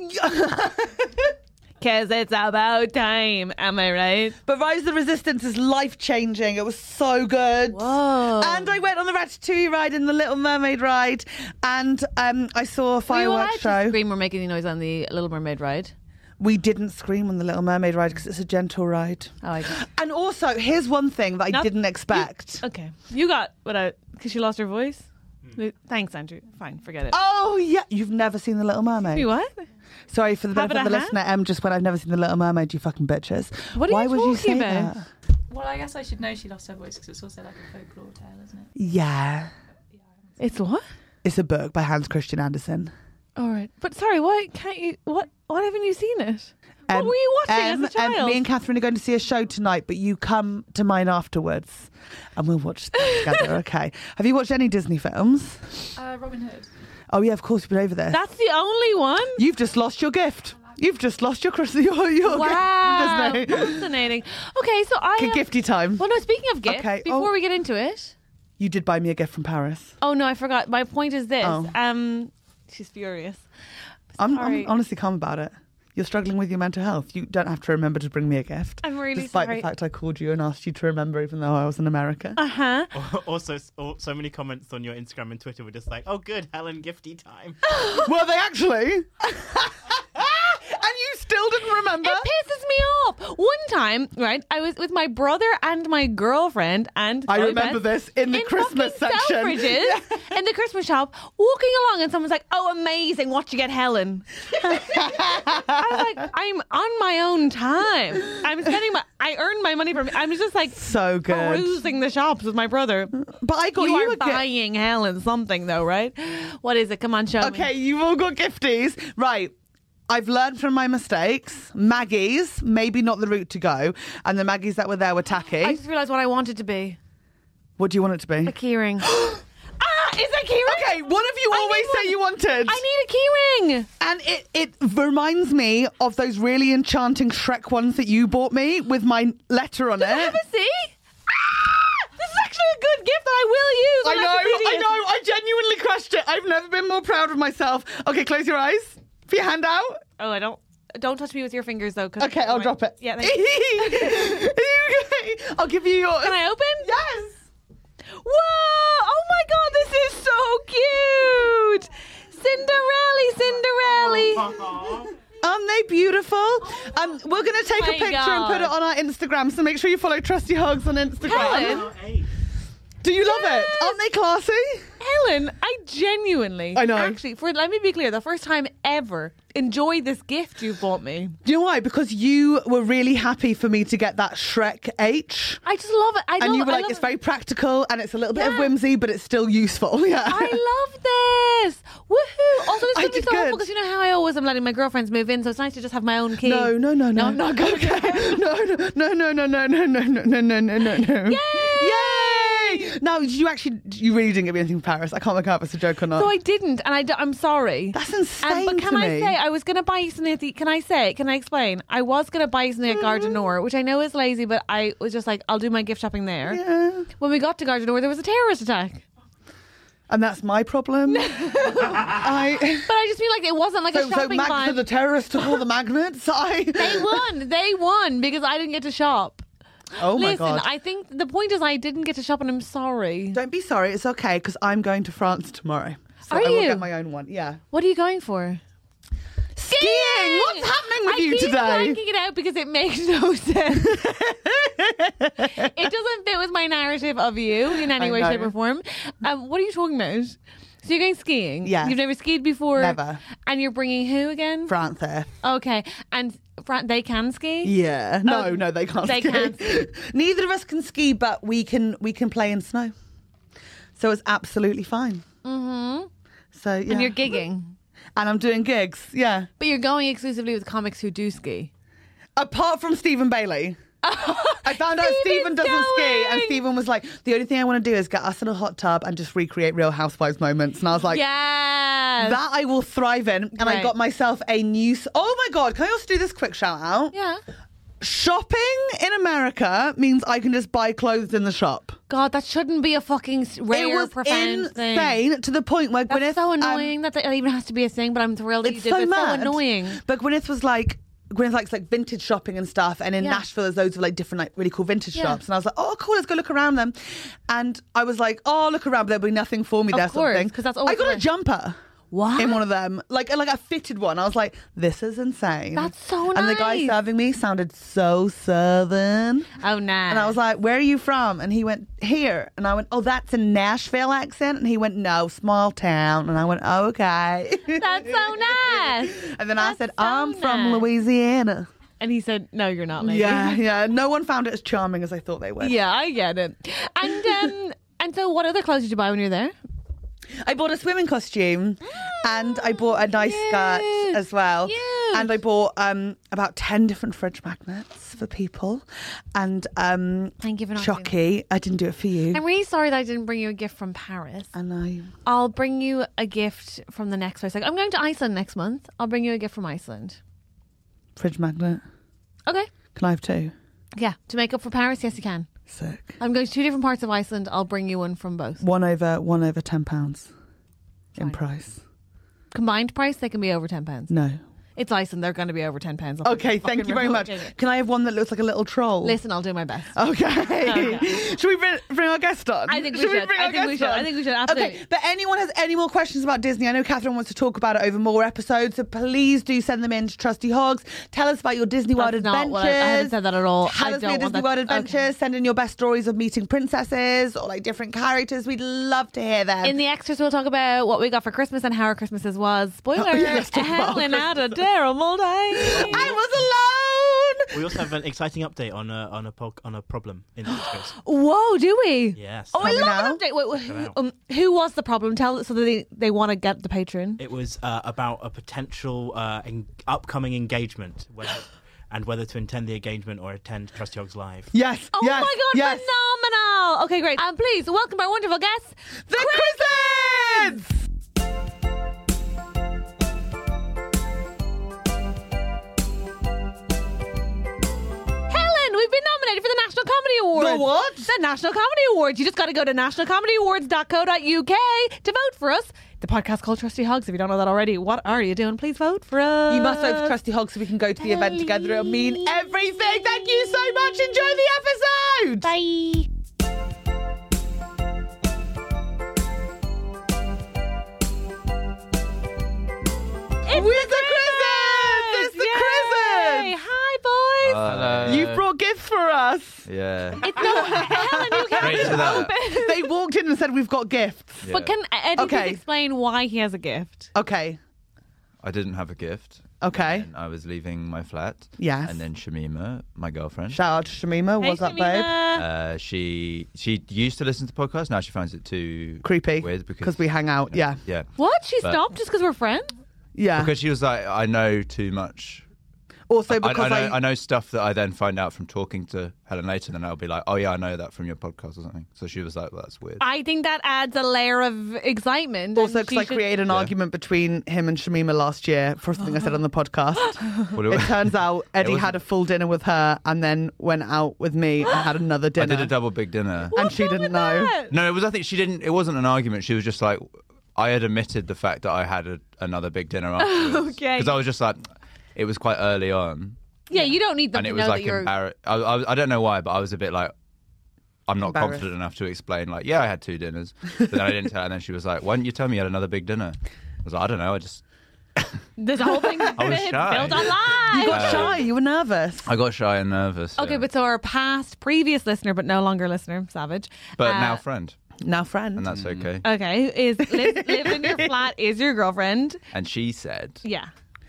Because it's about time. Am I right? But Rise of the Resistance is life changing. It was so good. Whoa. And I went on the Ratatouille ride and the Little Mermaid ride, and um, I saw a Were you fireworks allowed to show. scream or make any noise on the Little Mermaid ride? We didn't scream on the Little Mermaid ride because it's a gentle ride. Oh, I did. And also, here's one thing that I Not- didn't expect. Okay. You got what I... Because she lost her voice? Thanks, Andrew. Fine, forget it. Oh, yeah. You've never seen the Little Mermaid? You what? Sorry for the Have benefit it of the a listener. Em just went, I've never seen the Little Mermaid, you fucking bitches. What are Why you would you talking say about? that? Well, I guess I should know she lost her voice because it's also like a folklore tale, isn't it? Yeah. It's what? It's a book by Hans Christian Andersen. All right. But sorry, why can't you... What? Why haven't you seen it? Um, what were you watching um, as a child? Um, me and Catherine are going to see a show tonight, but you come to mine afterwards and we'll watch that together, okay? Have you watched any Disney films? Uh, Robin Hood. Oh, yeah, of course, you've been over this. That's the only one? You've just lost your gift. You've just lost your Chris- your, your Wow. gift, Disney. Fascinating. Okay, so I... Okay, am- gifty time. Well, no, speaking of gifts, Okay, before oh. we get into it... You did buy me a gift from Paris. Oh, no, I forgot. My point is this. Oh. Um, She's furious. I'm, Sorry. I'm honestly calm about it. You're struggling with your mental health. You don't have to remember to bring me a gift. I'm really Despite sorry. the fact I called you and asked you to remember even though I was in America. Uh-huh. Also, so, so many comments on your Instagram and Twitter were just like, "Oh, good, Helen, gifty time." Were they actually? And you still didn't remember. It pisses me off. One time, right, I was with my brother and my girlfriend and I my remember best- this in the in Christmas fucking section. Selfridges, in the Christmas shop, walking along, and someone's like, "Oh, amazing! Watch you get Helen." I was like, "I'm on my own time. I'm spending my. I earned my money from. I'm just like So good. perusing the shops with my brother." But I got You, you, are a gift. buying Helen something though, right? What is it? Come on, show me. Okay, you've all got gifties. Right. I've learned from my mistakes. Maggie's, maybe not the route to go. And the Maggies that were there were tacky. I just realised what I want it to be. What do you want it to be? A keyring. Ah, is that keyring? Okay, one of you I always need say one. you wanted. I need a keyring. And it, it reminds me of those really enchanting Shrek ones that you bought me with my letter on Does it it. have a C? Ah, this is actually a good gift that I will use. I I'm know, not I succeeding. know. I genuinely crushed it. I've never been more proud of myself. Okay, close your eyes. Put your hand out. Oh, I don't. Don't touch me with your fingers though. 'Cause Okay, I'll right. drop it. Yeah. Thank you. Okay. I'll give you yours. Can I open? Yes. Whoa! Oh my God, this is so cute. Cinderella, Cinderella. Aren't they beautiful? Um, we're going to take Oh a my picture and put it God. on our Instagram, so make sure you follow Trusty Hugs on Instagram. Helen? Do you love Yes. it? Aren't they classy? Helen, I genuinely, I know. Actually, for let me be clear, the first time ever enjoyed this gift you bought me. Do you know why? Because you were really happy for me to get that Shrek H. I just love it. I And love, you were I like, love it's it. very practical and it's a little bit of Yeah. whimsy, but it's still useful. Yeah. I love this. Woohoo! Also, this I is be did so helpful good. because you know how I always am letting my girlfriends move in, so it's nice to just have my own key. No, no, no, no. No, I'm not going to. no, no, no, no, no, no, no, no, no, no, no, no, no. Yay! Yay! No, did you actually, you really didn't get me anything from Paris. I can't work out if it's a joke or not. So I didn't, and I d- I'm sorry. That's insane Um, but can to I me. say, I was going to buy you something at the, can I say, can I explain? I was going to buy you something at Gardenoir, which I know is lazy, but I was just like, I'll do my gift shopping there. Yeah. When we got to Gardenoir, there was a terrorist attack. And that's my problem. I... But I just feel like it wasn't like So, a so shopping Mag- vibe. so the terrorists took all the magnets. I... They won. They won because I didn't get to shop. Oh my Listen, god! I think the point is I didn't get to shop and I'm sorry. Don't be sorry. It's okay because I'm going to France tomorrow. So Are I will you? get my own one. Yeah. What are you going for? Skiing. What's happening with I you keep today? blanking it out because it makes no sense. It doesn't fit with my narrative of you in any I way, know. shape, or form. Um, what are you talking about? So you're going skiing? Yes. You've never skied before? Never. And you're bringing who again? France there. Okay. And Fran- they can ski? Yeah. No, Oh, no, they can't. they ski. can't ski. Neither of us can ski, but we can. We can play in snow. So it's absolutely fine. Mm-hmm. So yeah. And you're gigging. And I'm doing gigs. Yeah. But you're going exclusively with comics who do ski. Apart from Stephen Bailey. I found out Stephen Stephen's doesn't ski, and going. Stephen was like, "The only thing I want to do is get us in a hot tub and just recreate Real Housewives moments." And I was like, Yes. "That I will thrive in." And I Right. got myself a new. s- Oh my god! Can I also do this quick shout out? Yeah. Shopping in America means I can just buy clothes in the shop. God, that shouldn't be a fucking s- rare, it was profound insane thing. to the point where That's Gwyneth. so um, annoying that that even has to be a thing, but I'm thrilled that you it's did so it. It's mad. so annoying. But Gwyneth was like. Gwyneth likes like vintage shopping and stuff, and in Yeah. Nashville there's loads of like different like really cool vintage Yeah. shops, and I was like, oh cool, let's go look around them. And I was like, oh look around, but there'll be nothing for me Of there. sort course, thing. 'cause that's I always got a worse. jumper. What? In one of them, like like a fitted one. I was like, this is insane. That's so And the guy nice. serving me sounded so southern. Oh, nah. And I was like, where are you from? And he went, here. And I went, oh, that's a Nashville accent? And he went, no, small town. And I went, oh, okay. That's so nice. And then I That's said, so I'm from nice. Louisiana. And he said, no, you're not, lady. Yeah, yeah. No one found it as charming as I thought they would. Yeah, I get it. And um, and so what other clothes did you buy when you were there? I bought a swimming costume and I bought a nice skirt Cute. as well. Cute. And I bought um, about ten different fridge magnets for people. And um, Thank you for not doing Chucky, I didn't do it for you. I'm really sorry that I didn't bring you a gift from Paris. I know. I'll bring you a gift from the next place. Like, I'm going to Iceland next month. I'll bring you a gift from Iceland. Fridge magnet. Okay. Can I have two? Yeah. To make up for Paris, yes, you can. Sick. I'm going to two different parts of Iceland. I'll bring you one from both. One over one over ten pounds in Fine. price. Combined price, they can be over ten pounds. No. It's Iceland. They're going to be over ten pounds. I'll Okay, thank fucking you very much. remember. Can I have one that looks like a little troll? Listen, I'll do my best. Okay. Okay. Should we bring, bring our guest on? I think we should. should. bring I our think we guest should. on? I think we should, absolutely. Okay, but anyone has any more questions about Disney? I know Catherine wants to talk about it over more episodes, so please do send them in to Trusty Hogs. Tell us about your Disney World That's not adventures. what I, I haven't said that at all. Tell I us don't about your want Disney that. World adventures. Okay. Send in your best stories of meeting princesses or like different characters. We'd love to hear them. In the extras, we'll talk about what we got for Christmas and how our Christmases was. Spoiler, Oh, yeah, let's talk about Helen had a terrible day. I was alone. We also have an exciting update on a on a pog- on a problem in the extras. Whoa, do we? Yes. Oh, I Tell me love now. an update. Wait, wait, Check it who, out. um, who was the problem? Tell us so that they, they want to get the patron. It was uh, about a potential uh, en- upcoming engagement, whether, and whether to attend the engagement or attend Trusty Hogs Live. Yes. Oh yes, my god, yes. phenomenal! Okay, great. And please welcome our wonderful guests, The Christmas! Helen. We've been nominated for the National Comedy Awards. The what? The National Comedy Awards. You just got to go to national comedy awards dot co dot uk to vote for us. The podcast called Trusty Hogs. If you don't know that already, what are you doing? Please vote for us. You must vote for Trusty Hogs so we can go to the event together. It'll mean everything. Thank you so much. Enjoy the episode. Bye. It's With the Christmas! It's the Yay! Christmas! Hi, boys. Hello. You've brought gifts for us. Yeah. It's no Helen. You can't Straight to that. open. They walked in and said, we've got gifts. Yeah. But can Eddie Okay. please explain why he has a gift? Okay. I didn't have a gift. Okay. And I was leaving my flat. Yes. And then Shamima, my girlfriend, Shout out to Shamima. What's hey, up, babe? Shamima. uh, she she used to listen to podcasts. Now she finds it too Creepy. weird Because because we hang out. Yeah. yeah What? She But- stopped just because we're friends? Yeah. because she was like, I know too much. Also I, because I, know, I know stuff that I then find out from talking to Helen later, and then I'll be like, oh yeah, I know that from your podcast or something. So she was like, well, that's weird. I think that adds a layer of excitement. Also, and because I she should- created an Yeah. argument between him and Shamima last year for something I said on the podcast. Well, It turns out Eddie wasn't- had a full dinner with her and then went out with me and had another I dinner. did a double big dinner. and What's she wrong didn't with know. that? No, it was. I think she didn't. It wasn't an argument. She was just like, I had admitted the fact that I had a, another big dinner afterwards. Okay. Because I was just like, it was quite early on, Yeah, you don't need them and to it was know like that you're. embarrassed. I, I, I don't know why, but I was a bit like, I'm not Embarrassed. confident enough to explain. Like, yeah, I had two dinners, but then I didn't tell her. And then she was like, why didn't you tell me you had another big dinner? I was like, I don't know. I just, There's a whole thing was it's shy. built on You lies. got shy. You were nervous. I got shy and nervous. Okay, yeah. but so our past, previous listener, but no longer listener, Savage. but uh, now friend, Now, friend. and that's okay. Okay, is live, live in your flat, is your girlfriend. And she said, Yeah.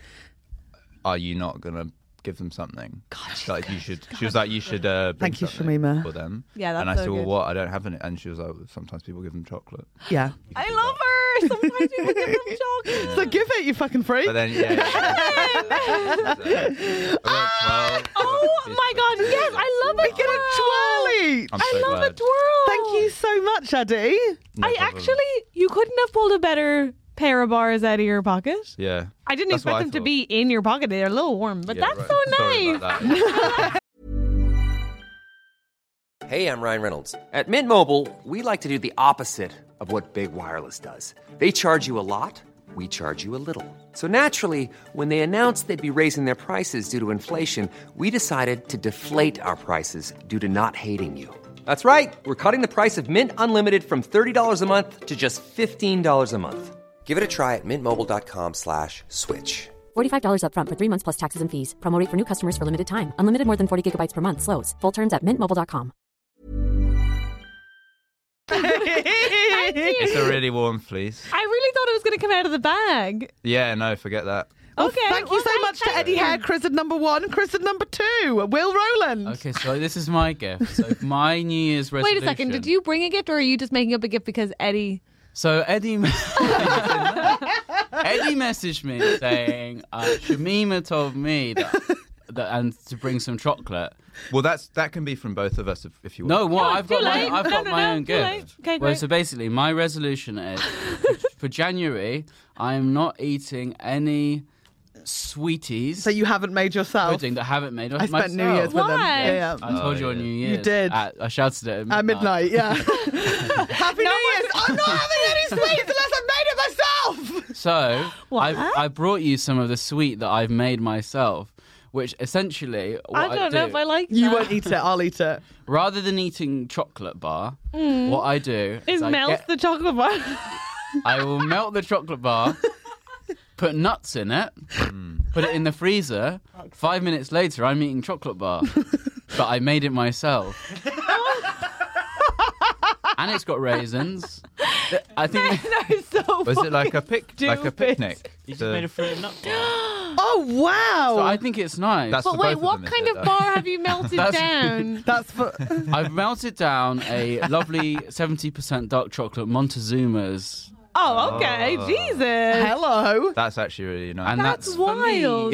are you not gonna give them something? God, like you should. She was like, you should. Uh, bring Thank you, something Shamima. for them. Yeah, that's And I so said, well, good. what? I don't have any. And she was like, sometimes people give them chocolate. Yeah. I love her. Sometimes people give them chocolate. So give it, you fucking freak. But then, yeah. yeah, yeah. Ah! Oh my god, yes, I love We a get a twirl each. I'm I so love glad. a twirl. Thank you so much, Eddie. No I problem. actually, you couldn't have pulled a better pair of bars out of your pocket. Yeah. I didn't That's what expect I them to thought. be in your pocket. They're a little warm, but Yeah, that's right. so Sorry nice. about that. Hey, I'm Ryan Reynolds. At Mint Mobile, we like to do the opposite of what Big Wireless does. They charge you a lot, we charge you a little. So naturally, when they announced they'd be raising their prices due to inflation, we decided to deflate our prices due to not hating you. That's right. We're cutting the price of Mint Unlimited from thirty dollars a month to just fifteen dollars a month. Give it a try at mintmobile.com slash switch. forty-five dollars up front for three months plus taxes and fees. Promo rate for new customers for limited time. Unlimited more than forty gigabytes per month. Slows full terms at mint mobile dot com. It's a really warm fleece. I really thought it was going to come out of the bag. Yeah, no, forget that. Well, Okay, thank you well, so thank- much to thank Eddie you. Hare, Chris at number one, Chris at number two, Will Rowland. Okay, so this is my gift. So my New Year's resolution. Wait a second. Did you bring a gift or are you just making up a gift because Eddie... So Eddie, Eddie messaged me saying uh, Shamima told me that, that and to bring some chocolate. Well, that's that can be from both of us if, if you want. No, what No, I've too got my late. I've No, got no, my no, own too gift. late. Okay, Well, great. so basically, my resolution is for January, I am not eating any sweeties. So you haven't made yourself? Pudding that I haven't made I spent myself. New Year's with them. Why? Yeah, yeah. I told Oh, you on yeah. New Year's. You did. At, I shouted it At midnight, yeah. Happy New Year's! I'm not having any sweets unless I've made it myself! So What? I I brought you some of the sweet that I've made myself, which essentially what I don't do, know if I like You that. won't eat it, I'll eat it. rather than eating chocolate bar, what I do It is I, melts get- the chocolate bar. I will melt the chocolate bar, put nuts in it, put it in the freezer. Five minutes later, I'm eating chocolate bar, but I made it myself. And it's got raisins. I think They're so Was it like a pic, like a stupid. picnic? You just The- made a fruit and nut bar. Oh, wow! so. I think it's nice. That's But for wait, both what of them, kind isn't of it, bar have you melted That's- down? That's for... I've melted down a lovely seventy percent dark chocolate Montezuma's. Oh, okay. Jesus. Hello. That's actually really nice. And That's that's, for me. wild.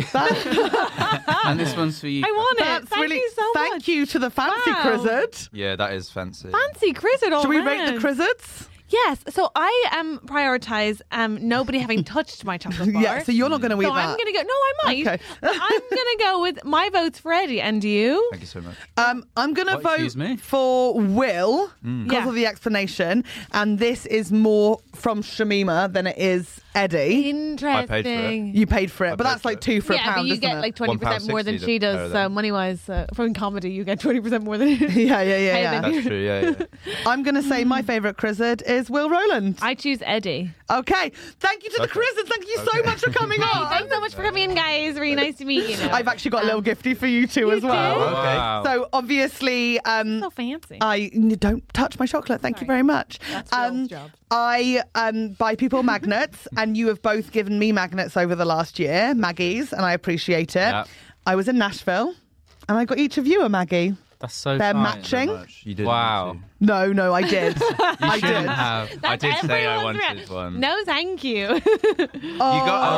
And this one's for you. I want it. That's Thank really... you so Thank much. you to the fancy Wow. crizzard. Yeah, that is fancy. Fancy crizzard all Should we rate the round. crizzards? Yes. So I um prioritise um nobody having touched my chocolate bar. Yeah, so you're not going to eat so that. I'm gonna go. No, I might. Okay. But I'm gonna go with my vote's for Eddie, and you? Thank you so much. Um, I'm going to What, vote excuse me? for Will Mm. because Yeah. of the explanation, and this is more from Shamima than it is Eddie. Interesting. You paid for it, I but paid that's for like it. two for yeah, a pound, but you isn't get it? like twenty percent more than one pound she sixty the does. pair So of them. money wise, uh, from comedy, you get twenty percent more than. yeah, yeah, yeah, Hey, yeah. then. That's true, yeah, yeah. I'm going to say my favourite crizzard is Will Rowland. I choose Eddie. Okay, thank you to the Okay. crizzards. Thank you so Okay. much for coming on. Thanks so much for coming in, guys. Really nice to meet you. Now. I've actually got a little gifty for you too You as well. do? Okay. Wow. So obviously, um, so fancy. I don't touch my chocolate. Thank you Sorry. very much. That's um, Will's job. I um, buy people magnets, and you have both given me magnets over the last year, Maggie's, and I appreciate it. Yeah. I was in Nashville, and I got each of you a Maggie. That's so They're fine. matching. So much. You did. Wow. No, no, I did. You I shouldn't did. have. I did say I everyone's wanted re- one. No, thank you. Oh, You got a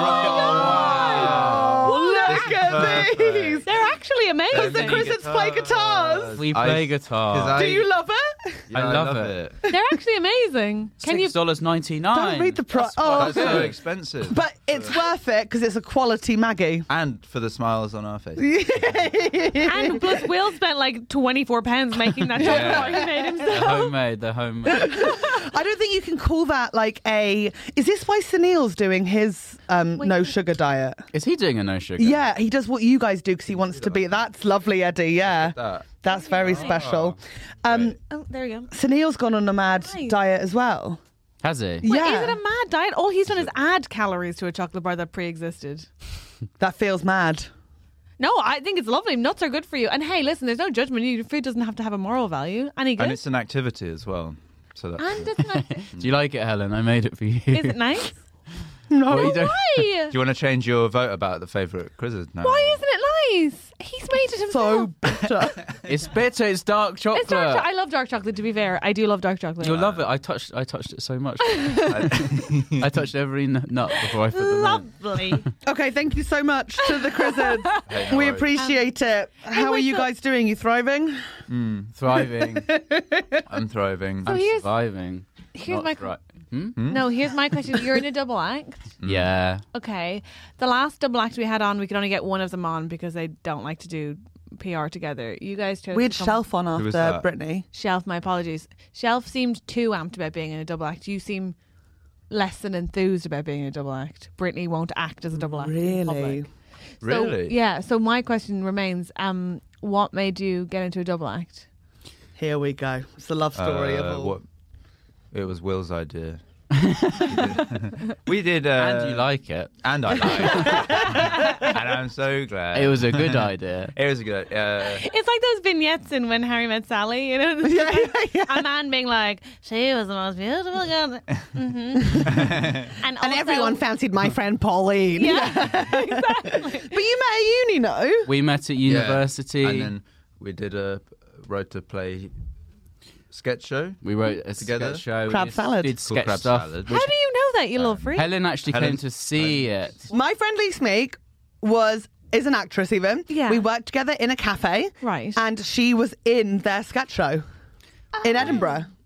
rocket. oh, look at Perfect. these. They're actually amazing. The crizzards play guitars. We I- play guitar. 'cause I- Do you love it? Yeah, I love it. They're actually amazing. Can you? Six dollars ninety nine. Don't read the price. Oh, That's so expensive. but it's worth it because it's a quality Maggie. And for the smiles on our face. And plus, Will spent like twenty-four pounds making that chocolate Yeah. bar he made They're himself. homemade. They're homemade. I don't think you can call that like a. Is this why Sunil's doing his um, Wait. no sugar diet? Is he doing a no sugar? Yeah, he does what you guys do because he wants to be. That's lovely, Eddie. Yeah, That. that's very special. Um, Oh, there you go. Sunil's gone on a mad Nice. diet as well. Has he? Wait, Yeah, is it a mad diet? All he's done is add calories to a chocolate bar that pre-existed. that feels mad. No, I think it's lovely. Nuts are good for you. And hey, listen, there's no judgment. Your food doesn't have to have a moral value. Any good? And it's an activity as well. So that. And it's not, Do you like it, Helen? I made it for you. is it nice? No, Well, you don't- Why? Do you want to change your vote about the favourite crizzard now? Why isn't it nice? He's made it so himself. bitter. It's bitter. It's dark chocolate. It's dark cho- I love dark chocolate. To be fair, I do love dark chocolate. You'll love it. I touched. I touched it so much. I touched every n- nut before I put them in. Lovely. Okay, thank you so much to the crizzards. Hey, no we worries. appreciate it. How are wait, you so- guys doing? You thriving? Mm, thriving. I'm thriving. I'm here's- surviving. Here's Not my thri- Hmm? no. Here's my question. You're in a double act. Yeah. Okay. The last double act we had on, we could only get one of them on because they don't like to do P R together. You guys chose We had to come- Shelf on Who was after that? Brittany. Shelf. My apologies. Shelf seemed too amped about being in a double act. You seem less than enthused about being in a double act. Brittany won't act as a double act. in Really? public. So, Really? yeah. So my question remains: um, what made you get into a double act? Here we go. It's the love story Uh, of all. what? It was Will's idea. we did. Uh, And you like it. And I like it. And I'm so glad. It was a good idea. It was a good. Uh, It's like those vignettes in When Harry Met Sally, you know? Yeah, yeah, yeah. A man being like, she was the most beautiful girl. Mm-hmm. and And also- everyone fancied my friend Pauline. Yeah, exactly. But you met at uni, no? We met at yeah. university. And then we did a road to play sketch show. we wrote a Together? sketch show. Crab we did- salad. Did Called sketch Crab stuff. Salad. How do you know that, you love free? Helen actually Helen- came to see it. My friend Lee Smeek was is an actress even. Yeah. We worked together in a cafe. Right. And she was in their sketch show in Edinburgh.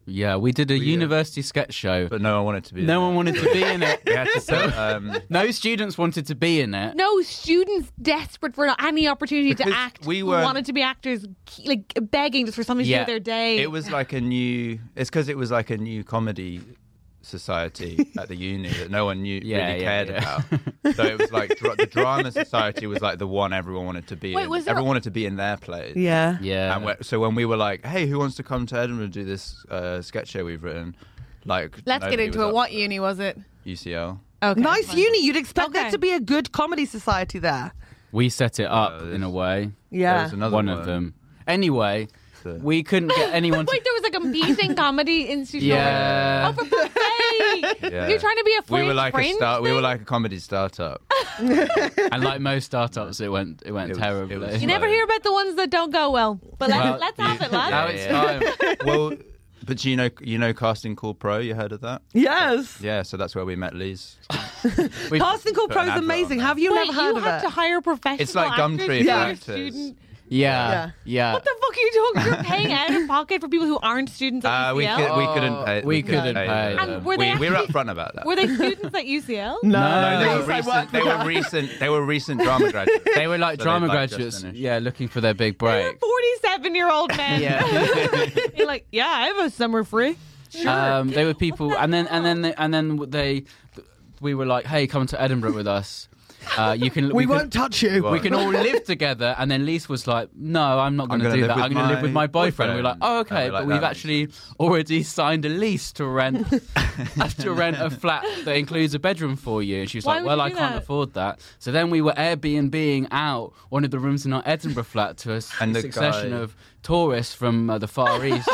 Yeah, we did a We, uh, university sketch show. But no one wanted to be. No in one wanted to be in it. We had to put, um, No students wanted to be in it. No students desperate for any opportunity to Because act. we who were- wanted to be actors, like begging just for something to do Yeah. with their day. It was like a new. It's because it was like a new comedy society at the uni that no one knew Yeah, really yeah, cared yeah. about. So it was like dra- the drama society was like the one everyone wanted to be Wait, in. was there- Everyone wanted to be in their plays. Yeah. Yeah. And we so when we were like, "Hey, who wants to come to Edinburgh to do this uh, sketch show we've written?" Like, Let's get nobody into was it. up What for it. uni was it? U C L. Okay, Nice fine. uni. You'd expect Okay. there to be a good comedy society there. We set it up Oh, in a way. There Yeah. was another One of them. Anyway, So- we couldn't get anyone to... Wait, there was a competing comedy institute. Yeah. Oh, for fuck's sake! Yeah. You're trying to be a We fringe were like a fringe start. We were thing? like a comedy startup. And like most startups, it went it went It was- terribly. it was You never Right. hear about the ones that don't go well. But let's, Well, let's have it, lads. Now it's time. Well, but do you know you know Casting Call Pro? You heard of that? Yes. Yeah, so that's where we met Liz. We- Casting Call Put Pro an is advert amazing. on Have you Wait, never heard you of have it? to hire professional It's like actors Gumtree to for be your actors. student. yeah, yeah. What the fuck are you talking? You're paying out of pocket for people who aren't students at Uh, we U C L? could, we couldn't pay. We couldn't pay them. And were we, they we were actually- upfront about that. Were they students at U C L? No, No, they Yes, were I recent. worked They with were her. recent. They were recent drama graduates. They were like So drama they'd, like, just graduates, finished. yeah, looking for their big break. forty-seven-year-old men. Yeah. You're like, yeah, I have a summer free. Um, they were people, and then and then and then they, we were like, hey, come to Edinburgh with us. Uh, you can. We, can, won't touch you. Well, We can all live together, and then Lise was like, "No, I'm not going I'm to gonna do live that. with I'm going to live with my my boyfriend." We We're like, boyfriend. "Oh, And okay," we're like, but we've "That actually already signed a lease to rent to rent a flat that includes a bedroom for you." And she was Why like, would "Well, you I do can't that? afford that." So then we were Airbnb-ing out one of the rooms in our Edinburgh flat to a s- And the succession guy- of tourists from uh, the Far East.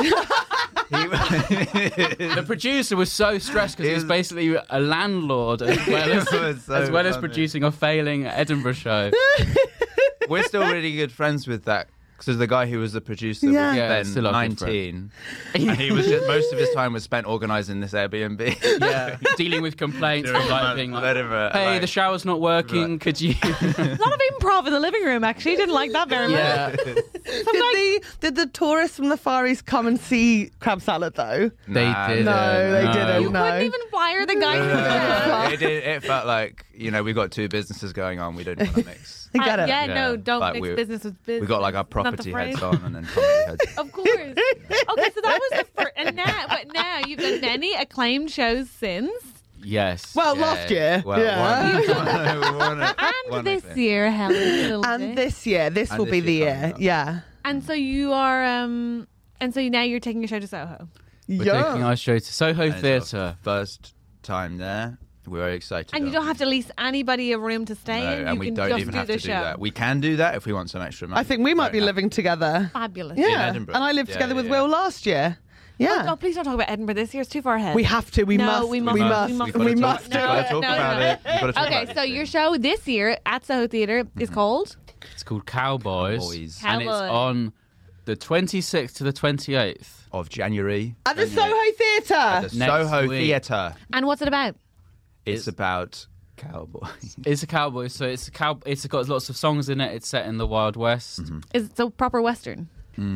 The producer was so stressed because he He was was- basically a landlord as well as, It was so as well as funny. producing a failing Edinburgh show. We're still really good friends with that. Because the guy who was the producer Yeah. was Yeah, then still our good nineteen, and he was just, most of his time was spent organising this Airbnb. Yeah, dealing with complaints from like being like, Whatever, "Hey, like- the shower's not working. Could you?" A lot of improv in the living room, actually. Didn't like that very much. yeah, Did the did the tourists from the Far East come and see crab salad though? they Nah. did. No, they didn't. You No. couldn't even fire the guy. who did Uh, it. it, did, it felt like, you know, we've got two businesses going on. We don't want to mix. I get Uh, it. yeah, no, Yeah, don't like mix we- business with business. We got like our Not the property phrase. heads on and then comedy heads. Of course. Okay, so that was the first. And now, but now you've done many acclaimed shows since. yes. Well, Yeah. last year, Well, yeah. one- one- one- And one, I this think. year, Helen. Little And bit. this year, this And will this be the year year. coming up. Yeah. And so you are, um, and so now you're taking your show to Soho. We're yeah. taking our show to Soho And it's Theatre. our First time there. We're very excited. And you don't have to lease anybody a room to stay No, in. You and we can don't just even do have the to show. do that. We can do that if we want some extra money. I think we might Don't be have living together. Fabulous. Yeah. Edinburgh. And I lived Yeah, together yeah, with yeah. Will last year. Yeah. Oh, please don't talk about Edinburgh this year. It's too far ahead. We have to. We No, must. we We must. must. We We must. must. We've We got must to do talk, we've got to it. talk No, about no. it. We've got to talk Okay, about so it. your show this year at Soho Theatre is called It's called Cowboys, Cowboys. and it's Cowboy. on the twenty-sixth to the twenty-eighth. Of January. At the Soho Theatre. The Next Soho week. Theatre. And what's it about? It's about cowboys. It's a cowboy, so it's a cow. It's got lots of songs in it. It's set in the Wild West. Is it a proper Western?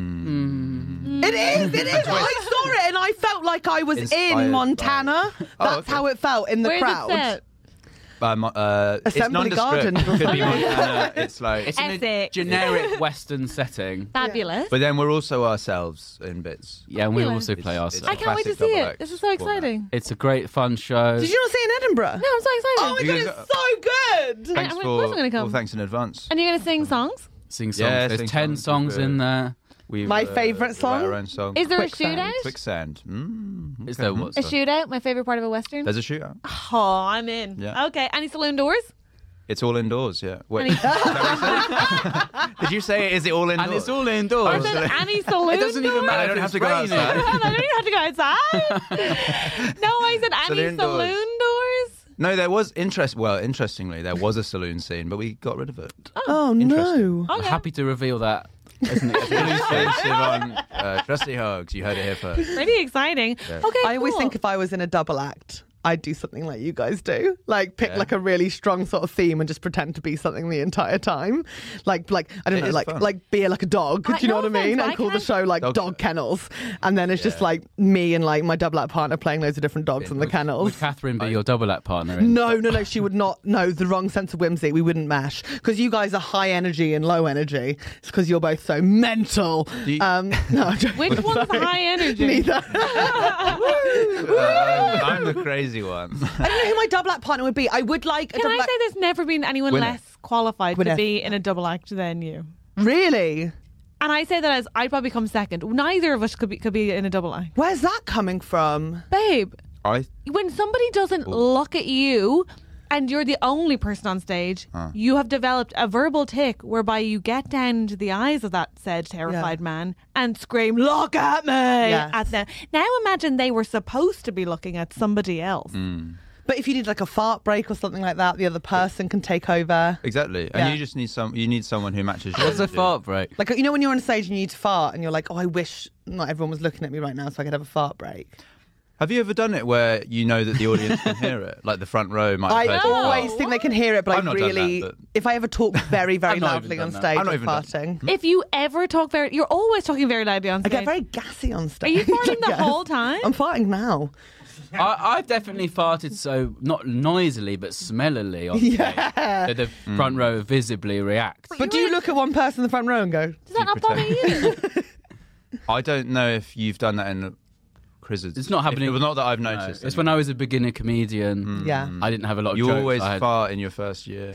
It is. It is. I saw it and I felt like I was Inspired by- in Montana. Oh, That's okay. how it felt in the Where's crowd. it set? Um, uh, it's Assembly nondescript. Garden. Could be Montana. It's like. It's in a Essex. generic Western setting. Fabulous. But then we're also ourselves in bits. Yeah, and we Fabulous. also play It's- it's ourselves. I can't wait to classic see double it. act This is so format. exciting. It's a great fun show. Did you not see it in Edinburgh? No, I'm so excited. Oh my You god, guys it's got- so good. Thanks of for. course I'm gonna come. Well, thanks in advance. And you're going to sing songs? Sing songs. Yeah, There's sing ten songs. songs We've, in uh, there. We've, My uh, favourite we write song? Our own song. Is there Quicksand. a shootout? Quicksand. Mm, Is okay. there what? A song? shootout? My favourite part of a Western? There's a shootout. Oh, I'm in. Yeah. Okay. Any saloon doors? It's all indoors. Yeah. Wait. Any- Is that what you said? Did you say is it all indoors? And it's all indoors. I said any saloon It doesn't even doors? matter. I don't if have it's to go raining. outside. I don't even have to go outside. No, I said any Saloon doors. saloon doors. No, there was interest. Well, interestingly, there was a saloon scene, but we got rid of it. Oh Interesting. no. I'm happy to reveal that. Isn't it? Exclusive on uh, Trusty Hogs. You heard it here first. Pretty exciting. Yeah. Okay, I always cool. think if I was in a double act, I'd do something like you guys do. Like pick Yeah. like a really strong sort of theme and just pretend to be something the entire time. Like like I don't It know, is like fun. like be like a dog. Do I- you know no what I offense, mean? but And I call the can't- show like Dog Dog Show. Kennels. And then it's just Yeah. like me and like my double act partner playing loads of different dogs in the Would, kennels. would Catherine be your double act partner? In No, no, no. She would not. No, the wrong sense of whimsy. We wouldn't mesh because you guys are high energy and low energy. It's because you're both so mental. you- um, no, I'm joking. Which one's high energy? Neither. Uh, I'm the crazy one. I don't know who my double act partner would be. I would like a Can double I act. say there's never been anyone Gwyneth. less qualified Gwyneth. to be in a double act than you? Really? And I say that as I'd probably come second. Neither of us could be could be in a double act. Where's that coming from? Babe, I when somebody doesn't look at you and you're the only person on stage, you have developed a verbal tick whereby you get down into the eyes of that said terrified Yeah. man and scream, "Look at me!" Yes. at them. Now imagine they were supposed to be looking at somebody else. But if you need like a fart break or something like that, the other person can take over. exactly, and Yeah. you just need some. You need someone who matches. your What's a energy. fart break? Like, you know, when you're on stage and you need to fart and you're like, oh, I wish not everyone was looking at me right now so I could have a fart break. Have you ever done it where you know that the audience can hear it, like the front row might? I have heard you always fart? think they can hear it, but I've I not done really, that, but- if I ever talk very, very I've not even loudly done on that. stage, I've not I'm even done- farting. If you ever talk very, you're always talking very loudly on I stage. get very gassy on Are stage. you farting I the guess. whole time? I'm farting now. I, I've definitely farted so not noisily but smellily on stage Yeah. that the front row visibly reacts. But do you look at one person in the front row and go, Does that not bother you? I don't know if you've done that in quizzes. It's not happening. If, well, not that I've No, noticed. it's when I was a beginner comedian. yeah. I didn't have a lot of you jokes. always I had- fart in your first year.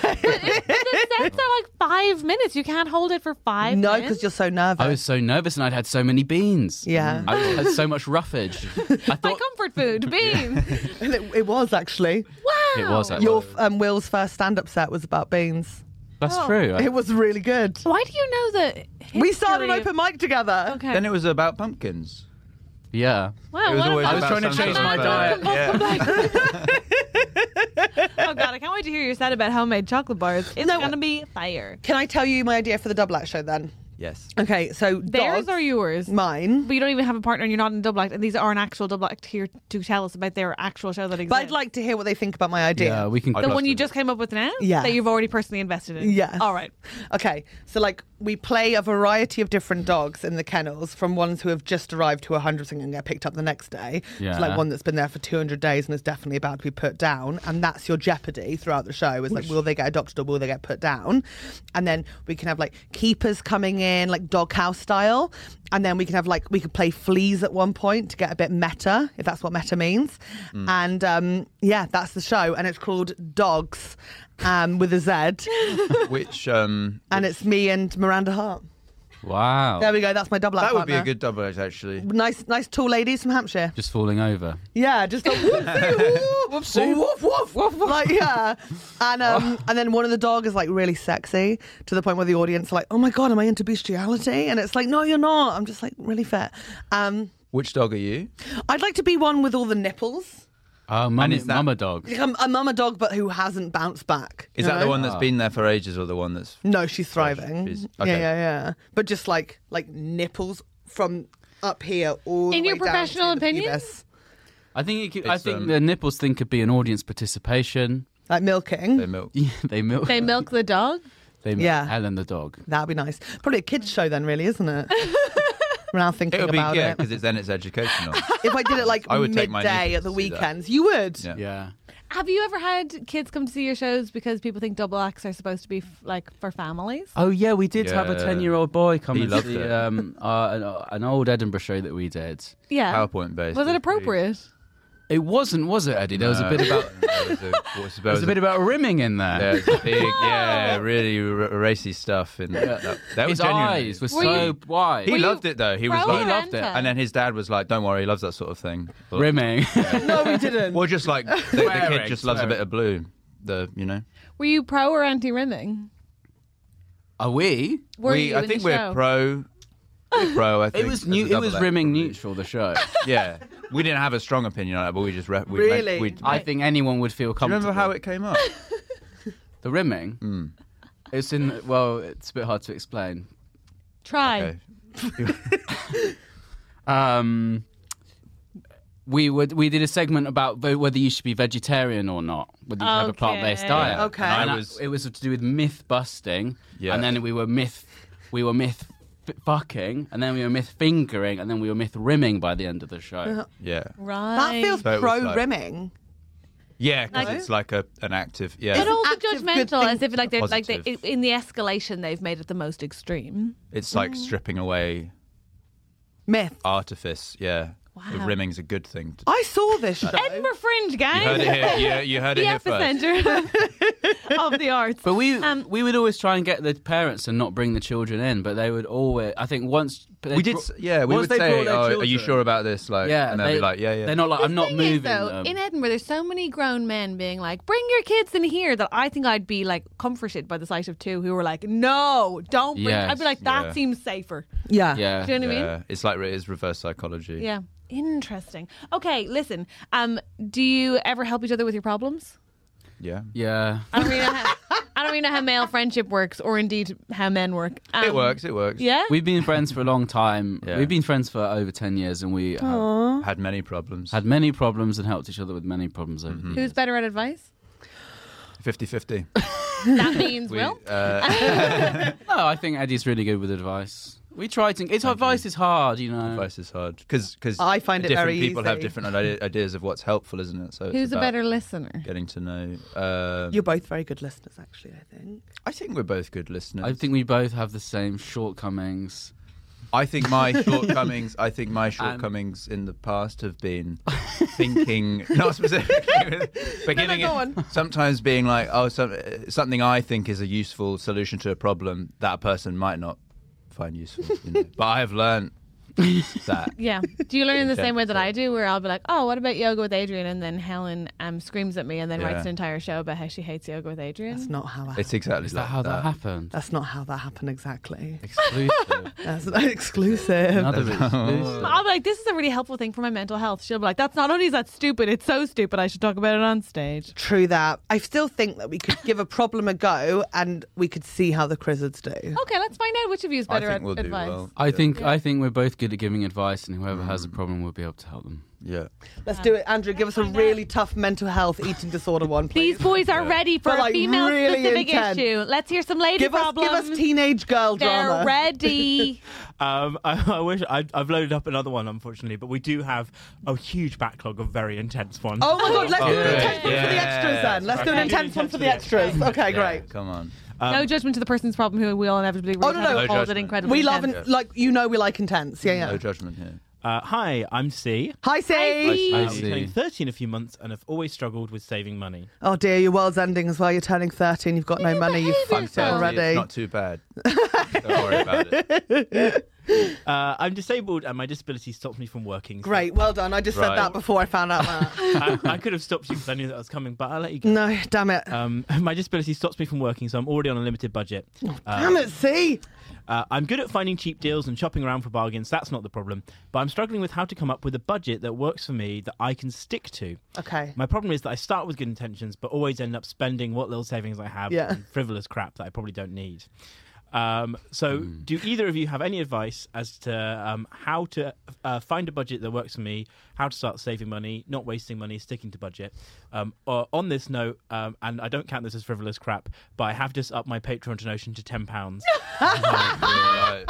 The sets are like five minutes. You can't hold it for five No, minutes. because you're so nervous. I was so nervous and I'd had so many beans. Yeah. I had so much roughage. I My thought comfort food, beans. And it, it was actually. Wow. it was. Actually. Your um, Will's first stand-up set was about beans. That's true. I- It was really good. Why do you know the We started an history open mic together. of- Okay. Then it was about pumpkins. yeah. Wow, It was what always about- I was about trying to some change sort my of, diet. uh, yeah. Oh god, I can't wait to hear your set about homemade chocolate bars. It's No. gonna be fire. Can I tell you my idea for the double act show then? Yes. Okay, so Theirs dogs, or yours? mine. But you don't even have a partner and you're not in a double act, and these are an actual double act here to tell us about their actual show that exists. But I'd like to hear what they think about my idea. Yeah, we can. I'd the love one to. you just came up with now? Yeah. That you've already personally invested in? Yes. All right. Okay, so like we play a variety of different dogs in the kennels, from ones who have just arrived to one hundred percent and get picked up the next day, Yeah. to like one that's been there for two hundred days and is definitely about to be put down. And that's your jeopardy throughout the show. Is like, will they get adopted or will they get put down? And then we can have like keepers coming in, like doghouse style. And then we can have like, we could play fleas at one point to get a bit meta, if that's what meta means. And um, yeah, that's the show. And it's called Dogs um, with a Z. Which um, And it's me and Miranda Hart. Wow. There we go. That's my double act that would be a partner. good double act actually. Nice, nice tall ladies from Hampshire. Just falling over. Yeah, just like whoopsie, woof, woof, woof, woof, like yeah, and um, and then one of the dog is like really sexy to the point where the audience are like, oh my god, am I into bestiality? And it's like, no, you're not. I'm just like really fit. Um, Which dog are you? I'd like to be one with all the nipples, Oh, mummy, is that- mama dog. like a, a mama dog, but who hasn't bounced back. Is you that the know? one that's been there for ages, or the one that's? No, she's thriving. she's- Yeah, okay. yeah, yeah. But just like like nipples from up here all In the your way down professional to the opinion? pubis. I think it could, I It's, think um, the nipples thing could be an audience participation. Like milking. They milk. Yeah, they milk. They milk the dog? They milk Yeah. Helen the dog. That'd be nice. Probably a kids show then, really, isn't it? We're now thinking It would be about yeah, it. because it's then it's educational. If I did it like I would take my midday nieces at the to see that. weekends, you would. Yeah. Yeah. Have you ever had kids come to see your shows because people think double acts are supposed to be f- like for families? Oh yeah, we did have a Yeah. ten-year-old boy come He and loved see it. um, uh, an, an old Edinburgh show that we did. Yeah. PowerPoint based. Was it appropriate? It wasn't, was it, Eddie? There was a bit about There was a, what's- there there was a bit about rimming in there. There was a big, yeah, really r- racy stuff. In that, that, that was His genuinely. eyes were Were so you- wide. He Were you loved it though. He was pro like, or He loved it. anti? and then his dad was like, "Don't worry, he loves that sort of thing." But- rimming. No, we didn't. Well, just like the, the Swearing, kid just loves a swearing. bit of blue. The you know. Were you pro or anti rimming? Are we? Were we, you I in think the we're show? pro. We're pro. I think It was as new. a It double was act, rimming probably. neutral. The show. Yeah, we didn't have a strong opinion on it, but we just re- we Really? we I think anyone would feel Do you comfortable. remember how it came up? The rimming. Mm. It's in. Well, it's a bit hard to explain. Try. Okay. Um, we would we did a segment about vo- whether you should be vegetarian or not, whether you should have a plant-based Okay. diet. Okay. And I I- was- it was to do with myth busting, Yeah. and then we were myth we were myth f- fucking, and then we were myth fingering, and then we were myth rimming by the end of the show. Yeah. Right. That feels So it was pro like- rimming. Yeah, because Like- it's like a an active. Yeah. But also active good judgmental, thing. as if like they're like they, Positive. in the escalation they've made it the most extreme. It's like stripping away Myth. artifice. Yeah. The Wow. rimming's a good thing. To I saw this show. Edinburgh Fringe, guys. You heard it here. You, you heard the it here first. epicenter of the arts. But we Um, we would always try and get the parents and not bring the children in, but they would always. I think once they We did. brought- s- Yeah, we once would they say, brought their "Oh, are you children- sure about this?" Like, Yeah, and they'll they, be like, "Yeah, yeah." They're not like, I'm not thing is, moving though, them. in Edinburgh, there's so many grown men being like, "Bring your kids in here." That I think I'd be like comforted by the sight of two who were like, "No, don't bring." Yes, I'd be like, "That yeah. seems safer." Yeah. yeah, Do you know what I mean? Yeah, it's like it is reverse psychology. Yeah. Interesting. Okay, listen. Um, do you ever help each other with your problems? Yeah. yeah. I don't really know how, I don't really know how male friendship works, or indeed how men work. Um, It works. It works. Yeah. We've been friends for a long time. Yeah. We've been friends for over ten years, and we have Had many problems. had many problems and helped each other with many problems over the Who's years. better at advice? fifty-fifty. That means We, Will. uh, No, I think Eddie's really good with advice. We try to. It's advice is hard, you know. advice is hard because I find it different very people have easy. different ide- ideas of what's helpful, isn't it? So it's Who's a about better listener? getting to know. Uh, You're both very good listeners, actually, I think. I think we're both good listeners. I think we both have the same shortcomings. I think my shortcomings. I think my shortcomings in the past have been thinking, not specifically, but giving go it sometimes being like, oh, some, something I think is a useful solution to a problem that a person might not find useful. You know? But I have learned that. Yeah. Do you learn in the Okay. same way that I do, where I'll be like, "Oh, what about yoga with Adrian?" And then Helen um, screams at me and then Yeah. writes an entire show about how she hates yoga with Adrian. That's not how that It's exactly Is that like how that happened? That's not how that happened exactly. Exclusive. That's not exclusive. Another exclusive. I'll be like, "This is a really helpful thing for my mental health." She'll be like, "That's not only is that stupid, it's so stupid. I should talk about it on stage." True that. I still think that we could give a problem a go and we could see how the Crizzards do. Okay, let's find out which of you is I better think at we'll do advice. well. I think I think we're both good at giving advice, and whoever has a problem will be able to help them. Yeah. Let's do it. Andrew, give us a really tough mental health eating disorder one, please. These boys are ready for But, a like, female really specific intense. issue. Let's hear some lady Give us, problems. give us teenage girl They're drama. ready. Um, I, I wish I, I've loaded up another one, unfortunately, but we do have a huge backlog of very intense ones. Oh my god, let's do an Okay. intense one for the extras then. Let's do an Okay. intense one for the extras. Okay, great. Come on. No judgment to the person's problem who will inevitably Oh, no, no. hold No it judgment. incredibly We love, intense. and, like, you know we like intense. Yeah, yeah. No judgment here. Uh, hi, I'm C. Hi, C. C. I'm see. turning thirty in a few months and have always struggled with saving money. Oh dear, your world's ending as well. You're turning thirteen. You've got no money. You've behave fucked it yourself. already. It's not too bad. Don't worry about it. Uh, I'm disabled and my disability stops me from working. so- Great, well done. I just said Right. that before I found out that. I, I could have stopped you because I knew that was coming, but I'll let you go. No, damn it. Um, my disability stops me from working, so I'm already on a limited budget. Uh, Damn it, C. Uh, I'm good at finding cheap deals and shopping around for bargains. That's not the problem. But I'm struggling with how to come up with a budget that works for me that I can stick to. Okay. My problem is that I start with good intentions, but always end up spending what little savings I have Yeah. on frivolous crap that I probably don't need. Um, so, do either of you have any advice as to um, how to uh, find a budget that works for me, how to start saving money, not wasting money, sticking to budget? Um, or on this note, um, and I don't count this as frivolous crap, but I have just upped my Patreon donation to ten pounds. Right.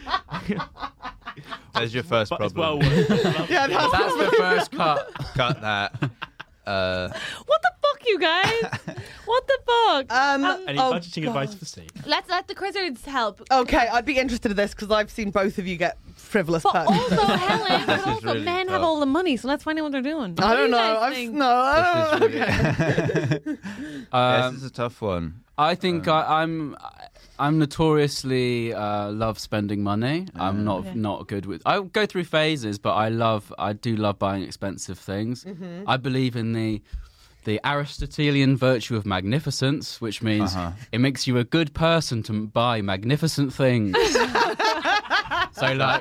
There's your first But it's problem. well worth. Yeah, that's That's the first cut. Cut that. Uh, What the fuck, you guys? What the fuck? Um, Any oh, budgeting God. advice for Steve? Let's let the Crizzards help. Okay, I'd be interested in this because I've seen both of you get frivolous But puns. also, Helen, but is also, really men tough. have all the money, so let's find out what they're doing. I What do don't you know. guys I've, think? no, I this don't is know. really- Um, yes, this is a tough one. I think I, I'm I'm notoriously uh, love spending money. I'm not Yeah. not good with. I go through phases, but I love I do love buying expensive things. I believe in the the Aristotelian virtue of magnificence, which means Uh-huh. it makes you a good person to buy magnificent things. So, like, if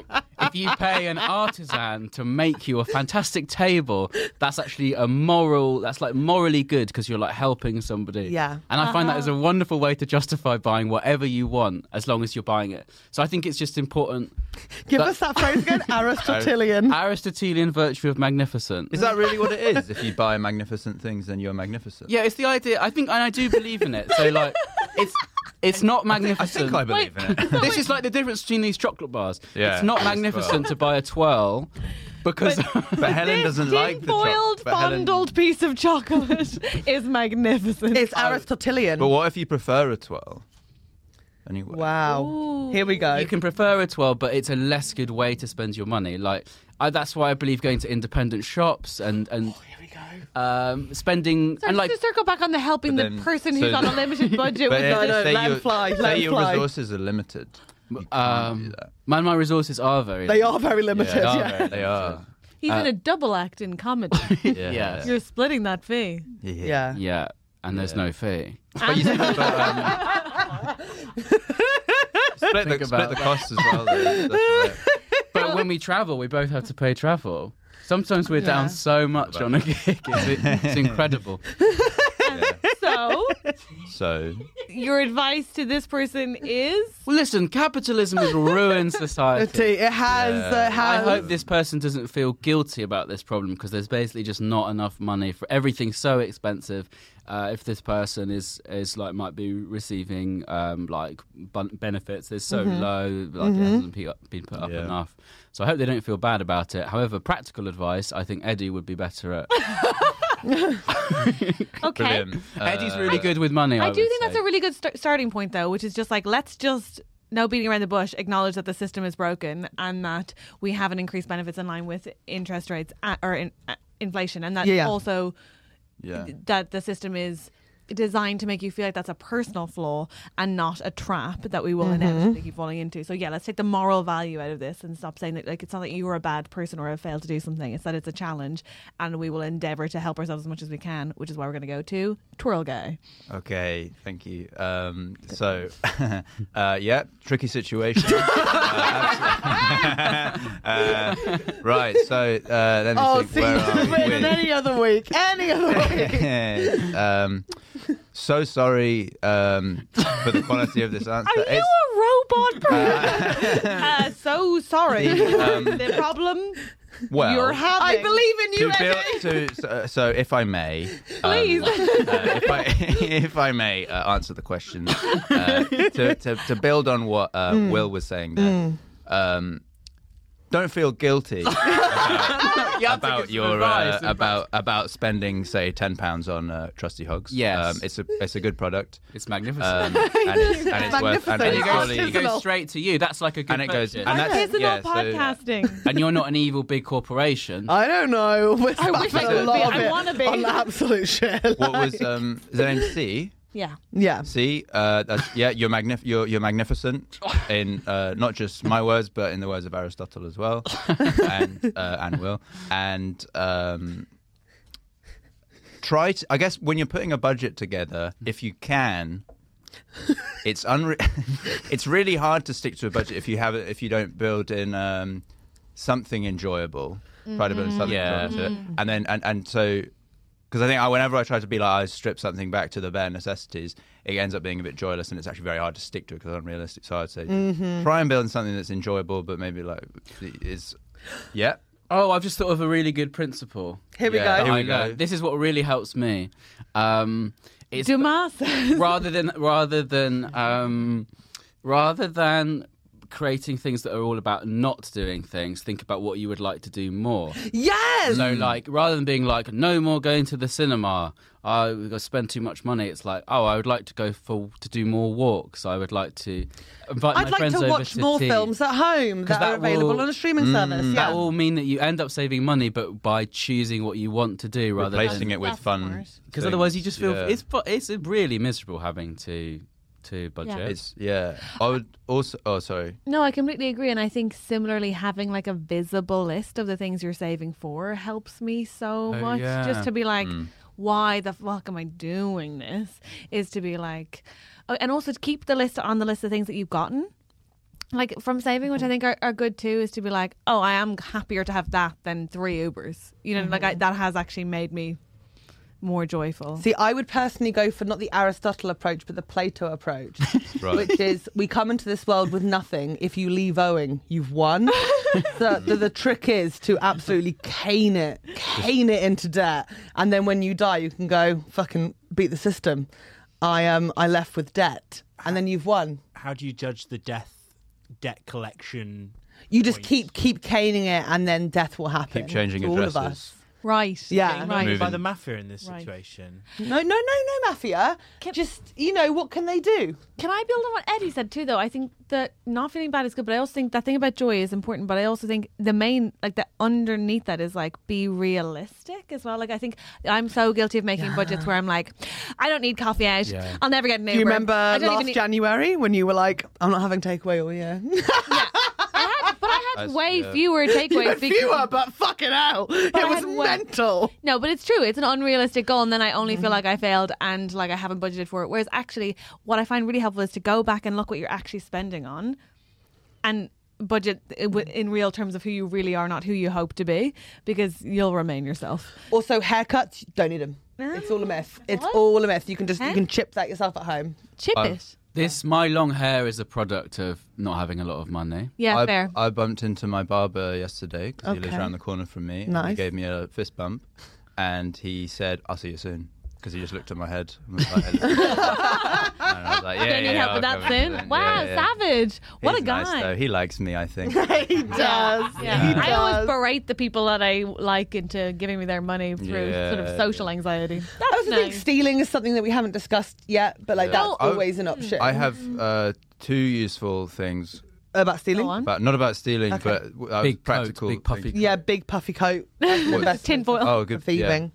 if you pay an artisan to make you a fantastic table, that's actually a moral, that's like morally good because you're like helping somebody. Yeah. And I find that is a wonderful way to justify buying whatever you want as long as you're buying it. So I think it's just important. Give that- us that phrase again. Aristotelian. Aristotelian virtue of magnificent. Is that really what it is? If you buy magnificent things, then you're magnificent. Yeah, it's the idea. I think, and I do believe in it. So like, it's it's not magnificent. I think I believe in it. This is like the difference between these chocolate bars. Yeah. It's not magnificent to buy a twirl because But Helen doesn't like the chocolate. Boiled, fondled piece of chocolate is magnificent. It's Aristotelian. But what if you prefer a twirl? Anyway. Wow. Here we go. you can prefer a twirl, but it's a less good way to spend your money. Like I, that's why I believe going to independent shops and and Here we go. um, spending Sorry, and like to circle back on the helping But the then- person so who's on a the- limited budget But with No, if- no, say let 'em your- fly, let Say 'em your fly. resources are limited. You can't do um, that. man, my resources are very. They are very limited. they are Yeah. very They are. He's Uh, in a double act in comedy. Yeah. Yes. You're splitting that fee. Yeah. Yeah. Yeah, and there's Yeah. no fee. But you think about, um, split, Think the, split about the that. costs as well. Though. That's right. But when we travel, we both have to pay travel. Sometimes we're down so much on a gig. It's, it's incredible. So, So your advice to this person is? Well, listen, capitalism has ruined society. It has. Yeah. Uh, I has. hope this person doesn't feel guilty about this problem because there's basically just not enough money for everything so expensive. Uh, if this person is is like might be receiving um, like bun- benefits, they're so low, like it hasn't pe- been put up Yeah. enough. So I hope they don't feel bad about it. However, practical advice, I think Eddie would be better at. Okay. brilliant. Eddie's Uh, really good with money. I, I do would think that's say. a really good st- starting point, though, which is just like, let's just, no beating around the bush, acknowledge that the system is broken and that we haven't increased benefits in line with interest rates at, or in, uh, inflation. And that Yeah. also Yeah. that the system is designed to make you feel like that's a personal flaw and not a trap that we will Mm-hmm. inevitably keep falling into. So yeah, let's take the moral value out of this and stop saying that like it's not that you were a bad person or have failed to do something. It's that it's a challenge and we will endeavour to help ourselves as much as we can, which is why we're going to go to Twirl Guy. Okay, thank you. Um, so, uh, yeah, tricky situation. uh, uh, right, so uh, let me Oh, think. see, Where you are could have we written with- any other week. Any other week. um, so sorry um, for the quality of this answer. Are you It's- a robot person? uh, so sorry. Um, the problem well, you're having. I believe in you, to Eddie. build, to, so, so if I may, um, Please. uh, if I if I may uh, answer the question, uh, to, to to build on what uh, Mm. Will was saying there, um, don't feel guilty about, You have to about give some your advice, uh, in about about spending say ten pounds on uh, Trusty Hogs. Yes. um, it's a it's a good product. It's magnificent. Um, and it's, and it's worth and magnificent. and it's it goes, surely- it goes straight to you. That's like a good and it goes purchase. and Why that's isn't yeah, all so- podcasting? And you're not an evil big corporation. I don't know. We're I wish I spending a could lot be. of I it wanna be. on absolute shit. what was um is that name C? Yeah. Yeah. See, uh, that's, yeah, you're, magnif- you're you're magnificent in uh, not just my words, but in the words of Aristotle as well, and uh, and Will. And um, try to, I guess, when you're putting a budget together, if you can, it's unre- it's really hard to stick to a budget if you have it if you don't build in um, something enjoyable. Try to build something Yeah. enjoyable to it, and then and and so. Because I think I, whenever I try to be like, I strip something back to the bare necessities, it ends up being a bit joyless and it's actually very hard to stick to it because it's unrealistic. So I'd say try and build something that's enjoyable, but maybe like is, yeah. Oh, I've just thought of a really good principle. Here we Yeah, go. here we I know. go. This is what really helps me. Um, it's Dumas says. rather than rather than um, rather than creating things that are all about not doing things, think about what you would like to do more. Yes. So, like, rather than being like, no more going to the cinema, I we've got to spend too much money. It's like, oh, I would like to go for to do more walks. I would like to invite I'd my like friends to over watch to more tea. films at home that, that are available will- on a streaming service. Yeah. That will mean that you end up saving money, but by choosing what you want to do rather Replacing than it with That's fun. smart. because otherwise you just feel Yeah. it's fu- it's really miserable having to to budget. Yeah. It's yeah. I would also. Oh, sorry. No, I completely agree. And I think similarly, having like a visible list of the things you're saving for helps me so Oh, much. yeah. Just to be like, why the fuck am I doing this? Is to be like, oh, and also to keep the list on the list of things that you've gotten. like from saving, which I think are, are good too, is to be like, oh, I am happier to have that than three Ubers. You know, mm-hmm. like I, that has actually made me more joyful. See, I would personally go for not the Aristotle approach, but the Plato approach, right. which is we come into this world with nothing. If you leave owing, you've won. So the, the trick is to absolutely cane it, cane it into debt, and then when you die, you can go fucking beat the system. I um I left with debt, and then you've won. How do you judge the death debt collection? You just points? keep keep caning it, and then death will happen. Keep changing to all addresses. of us. Right. Yeah. Right. Moving. By the mafia in this Right. situation. No, no, no, no, mafia. Can- Just, you know, what can they do? Can I build on what Eddie said too, though? I think that not feeling bad is good, but I also think that thing about joy is important. But I also think the main, like the underneath that is like be realistic as well. Like I think I'm so guilty of making Yeah. budgets where I'm like, I don't need coffee out. Yeah. I'll never get an Uber. Do you remember I don't last even need- January when you were like, I'm not having takeaway all year? I had, but I had That's- way yeah. fewer takeaways. because- Fewer, but fucking hell. It I was had way- mental. No, but it's true. It's an unrealistic goal, and then I only Mm-hmm. feel like I failed and like I haven't budgeted for it. Whereas actually, what I find really helpful is to go back and look what you're actually spending on, and budget in real terms of who you really are, not who you hope to be, because you'll remain yourself. Also, haircuts, don't need them. It's all a myth. It's What? all a myth. You can just Huh? you can chip that yourself at home. Chip I- it. This my long hair is a product of not having a lot of money. Yeah, I, fair. I bumped into my barber yesterday because he lives Okay. around the corner from me. And Nice. he gave me a fist bump, and he said, "I'll see you soon." Because he just looked at my head and was like, and I was like, "Yeah, Don't yeah, need yeah, help with I'll that come in." soon. Yeah, Wow, yeah. savage. What He's a guy. Nice, though. He likes me, I think. He does. Yeah. He I always does. berate the people that I like into giving me their money through Yeah. sort of social anxiety. I That's also think nice. stealing is something that we haven't discussed yet, but like Yeah. that's Oh. always an option. I have uh, two useful things, About stealing? Go on. but not about stealing, Okay. but uh, Big coat, practical. big puffy things. Yeah, big puffy coat. Tin foil. Oh, For good. thieving.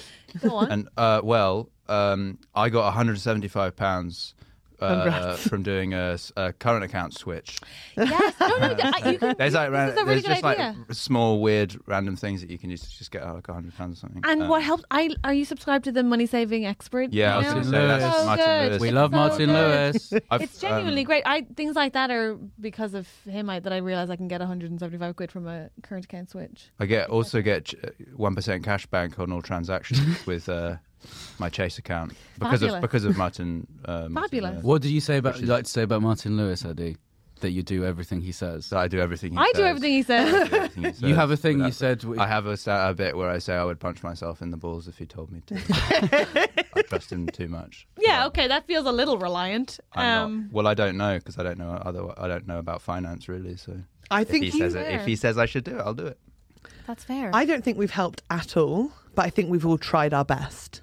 Go on. And uh, well, um, I got one hundred seventy-five pounds uh, Congrats. from doing a, s- a current account switch. Yes. No, no, I- you can, There's like ran- this is a really there's good just idea. like small, weird, random things that you can use to just get out like one hundred pounds or something. And Um, what helps? I are you subscribed to the money saving expert? Yeah, I was email? going to Martin say that's Lewis. Martin So Lewis. We It's love so Martin good. Lewis. I've, It's genuinely um, great. I things like that are because of him I, that I realize I can get one hundred seventy-five quid from a current account switch. I get also get one percent cash back on all transactions with uh, my Chase account because Fabulous. of because of Martin. Uh, Martin Fabulous. Lewis. What did you say about Which you is- like to say about Martin Lewis, Eddie? That you do everything he says. So I do everything. He I do says. everything he I says. do everything he You says have a thing you without- said. w- I have a, sta- a bit where I say I would punch myself in the balls if he told me to. I trust him too much. Yeah, okay, that feels a little reliant. I'm Um, not. Well, I don't know because I don't know other. I don't know about finance really. So I if think he you- says it, if he says I should do it, I'll do it. That's fair. I don't think we've helped at all, but I think we've all tried our best.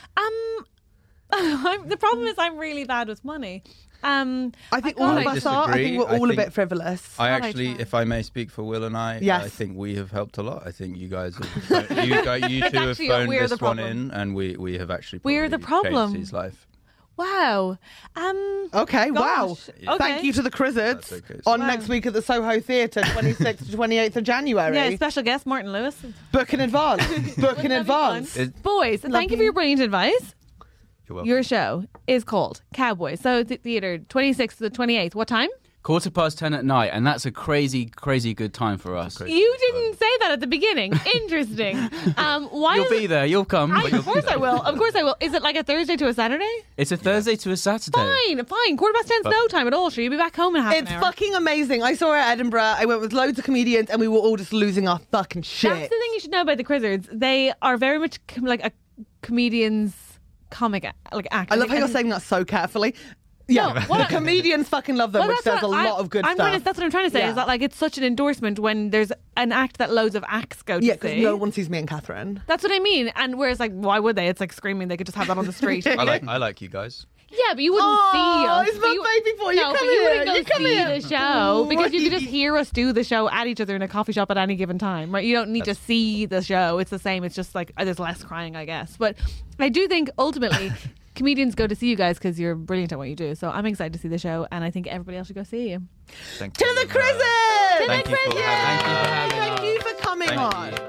um, I'm, the problem is I'm really bad with money. Um, I think I all can't- of us are. I disagree. think we're I all think- a bit frivolous. I Thought I actually, tried. if I may speak for Will and I, Yes. I think we have helped a lot. I think you guys, have, you, guys, you It's two have actually- phoned we're this the one problem. in, and we, we have actually We're the probably problem. changed his life. wow. Um, Okay, wow. Gosh, okay. Thank you to the Crizzards That's okay. on Wow. next week at the Soho Theatre, twenty-sixth to twenty-eighth of January. yeah, special guest Martin Lewis. Book in advance. Book in Wouldn't that be advance. fun? It- Boys, thank you for your brilliant advice. You're welcome. Your show is called Cowboys. So the theatre, twenty-sixth to the twenty-eighth. What time? Quarter past ten at night, and that's a crazy, crazy good time for us. Crazy. You didn't say that at the beginning. Interesting. Um, why You'll is be it- there. You'll come. I, but you'll of be course there. I will. Of course I will. Is it like a Thursday to a Saturday? It's a Thursday to a Saturday. Fine, fine. Quarter past ten's But- no time at all. Sure, you'll be back home in half It's an hour. fucking amazing. I saw her at Edinburgh. I went with loads of comedians and we were all just losing our fucking shit. That's the thing you should know about the Crizzards. They are very much com- like a comedian's comic a- like act. I love how think- you're saying that so carefully. Yeah, No, what I- comedians fucking love them, Well, which that's says a what I- lot of good I'm stuff. Gonna, that's what I'm trying to say. Yeah. Is that like it's such an endorsement when there's an act that loads of acts go to Yeah, because see. no one sees me and Catherine. That's what I mean. And whereas like, why would they? It's like screaming. They could just have that on the street. I like, I like you guys. Yeah, but you wouldn't Oh, see us. it's my But baby boy. You no, come but you here. wouldn't go You come see here. the show because you could Wait. just hear us do the show at each other in a coffee shop at any given time, right? You don't need to see the show. It's the same. It's just like there's less crying, I guess. But I do think ultimately comedians go to see you guys because you're brilliant at what you do. So I'm excited to see the show, and I think everybody else should go see you. Thank To you. the Uh, Crizzards! Thank you for having me. Thank you for coming Thank on. you.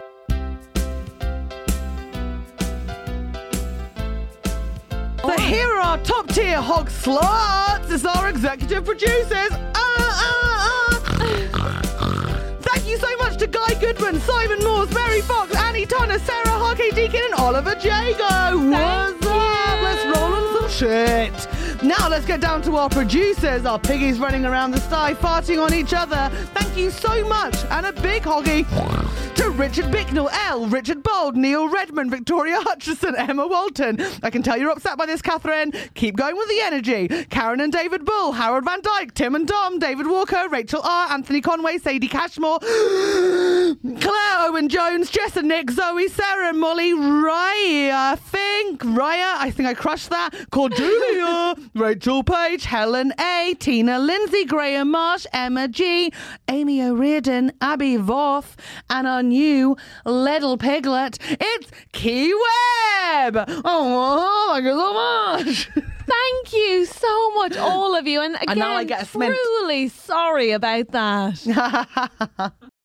So here are our top tier hog sluts. It's our executive producers. Uh, uh, Thank you so much to Guy Goodman, Simon Moores, Mary Fox, Annie Tonner, Sarah Hockey Deacon, and Oliver Jago. What's up? Let's roll on some shit. Now let's get down to our producers, our piggies running around the sty, farting on each other. Thank you so much, and a big hoggy to Richard Bicknell, L, Richard Bold, Neil Redmond, Victoria Hutchison, Emma Walton. I can tell you're upset by this, Catherine. Keep going with the energy. Karen and David Bull, Howard Van Dyke, Tim and Dom, David Walker, Rachel R, Anthony Conway, Sadie Cashmore, Claire Owen Jones, Jess and Nick, Zoe, Sarah, Molly, Raya, Fink, Raya, I think I crushed that, Cordelia, Rachel Page, Helen A, Tina Lindsay, Graham Marsh, Emma G, Amy O'Riordan, Abby Voth, and our new little piglet, it's Key Webb. Oh, thank you so much. Thank you so much, all of you. And again, And now I get a smint. truly sorry about that.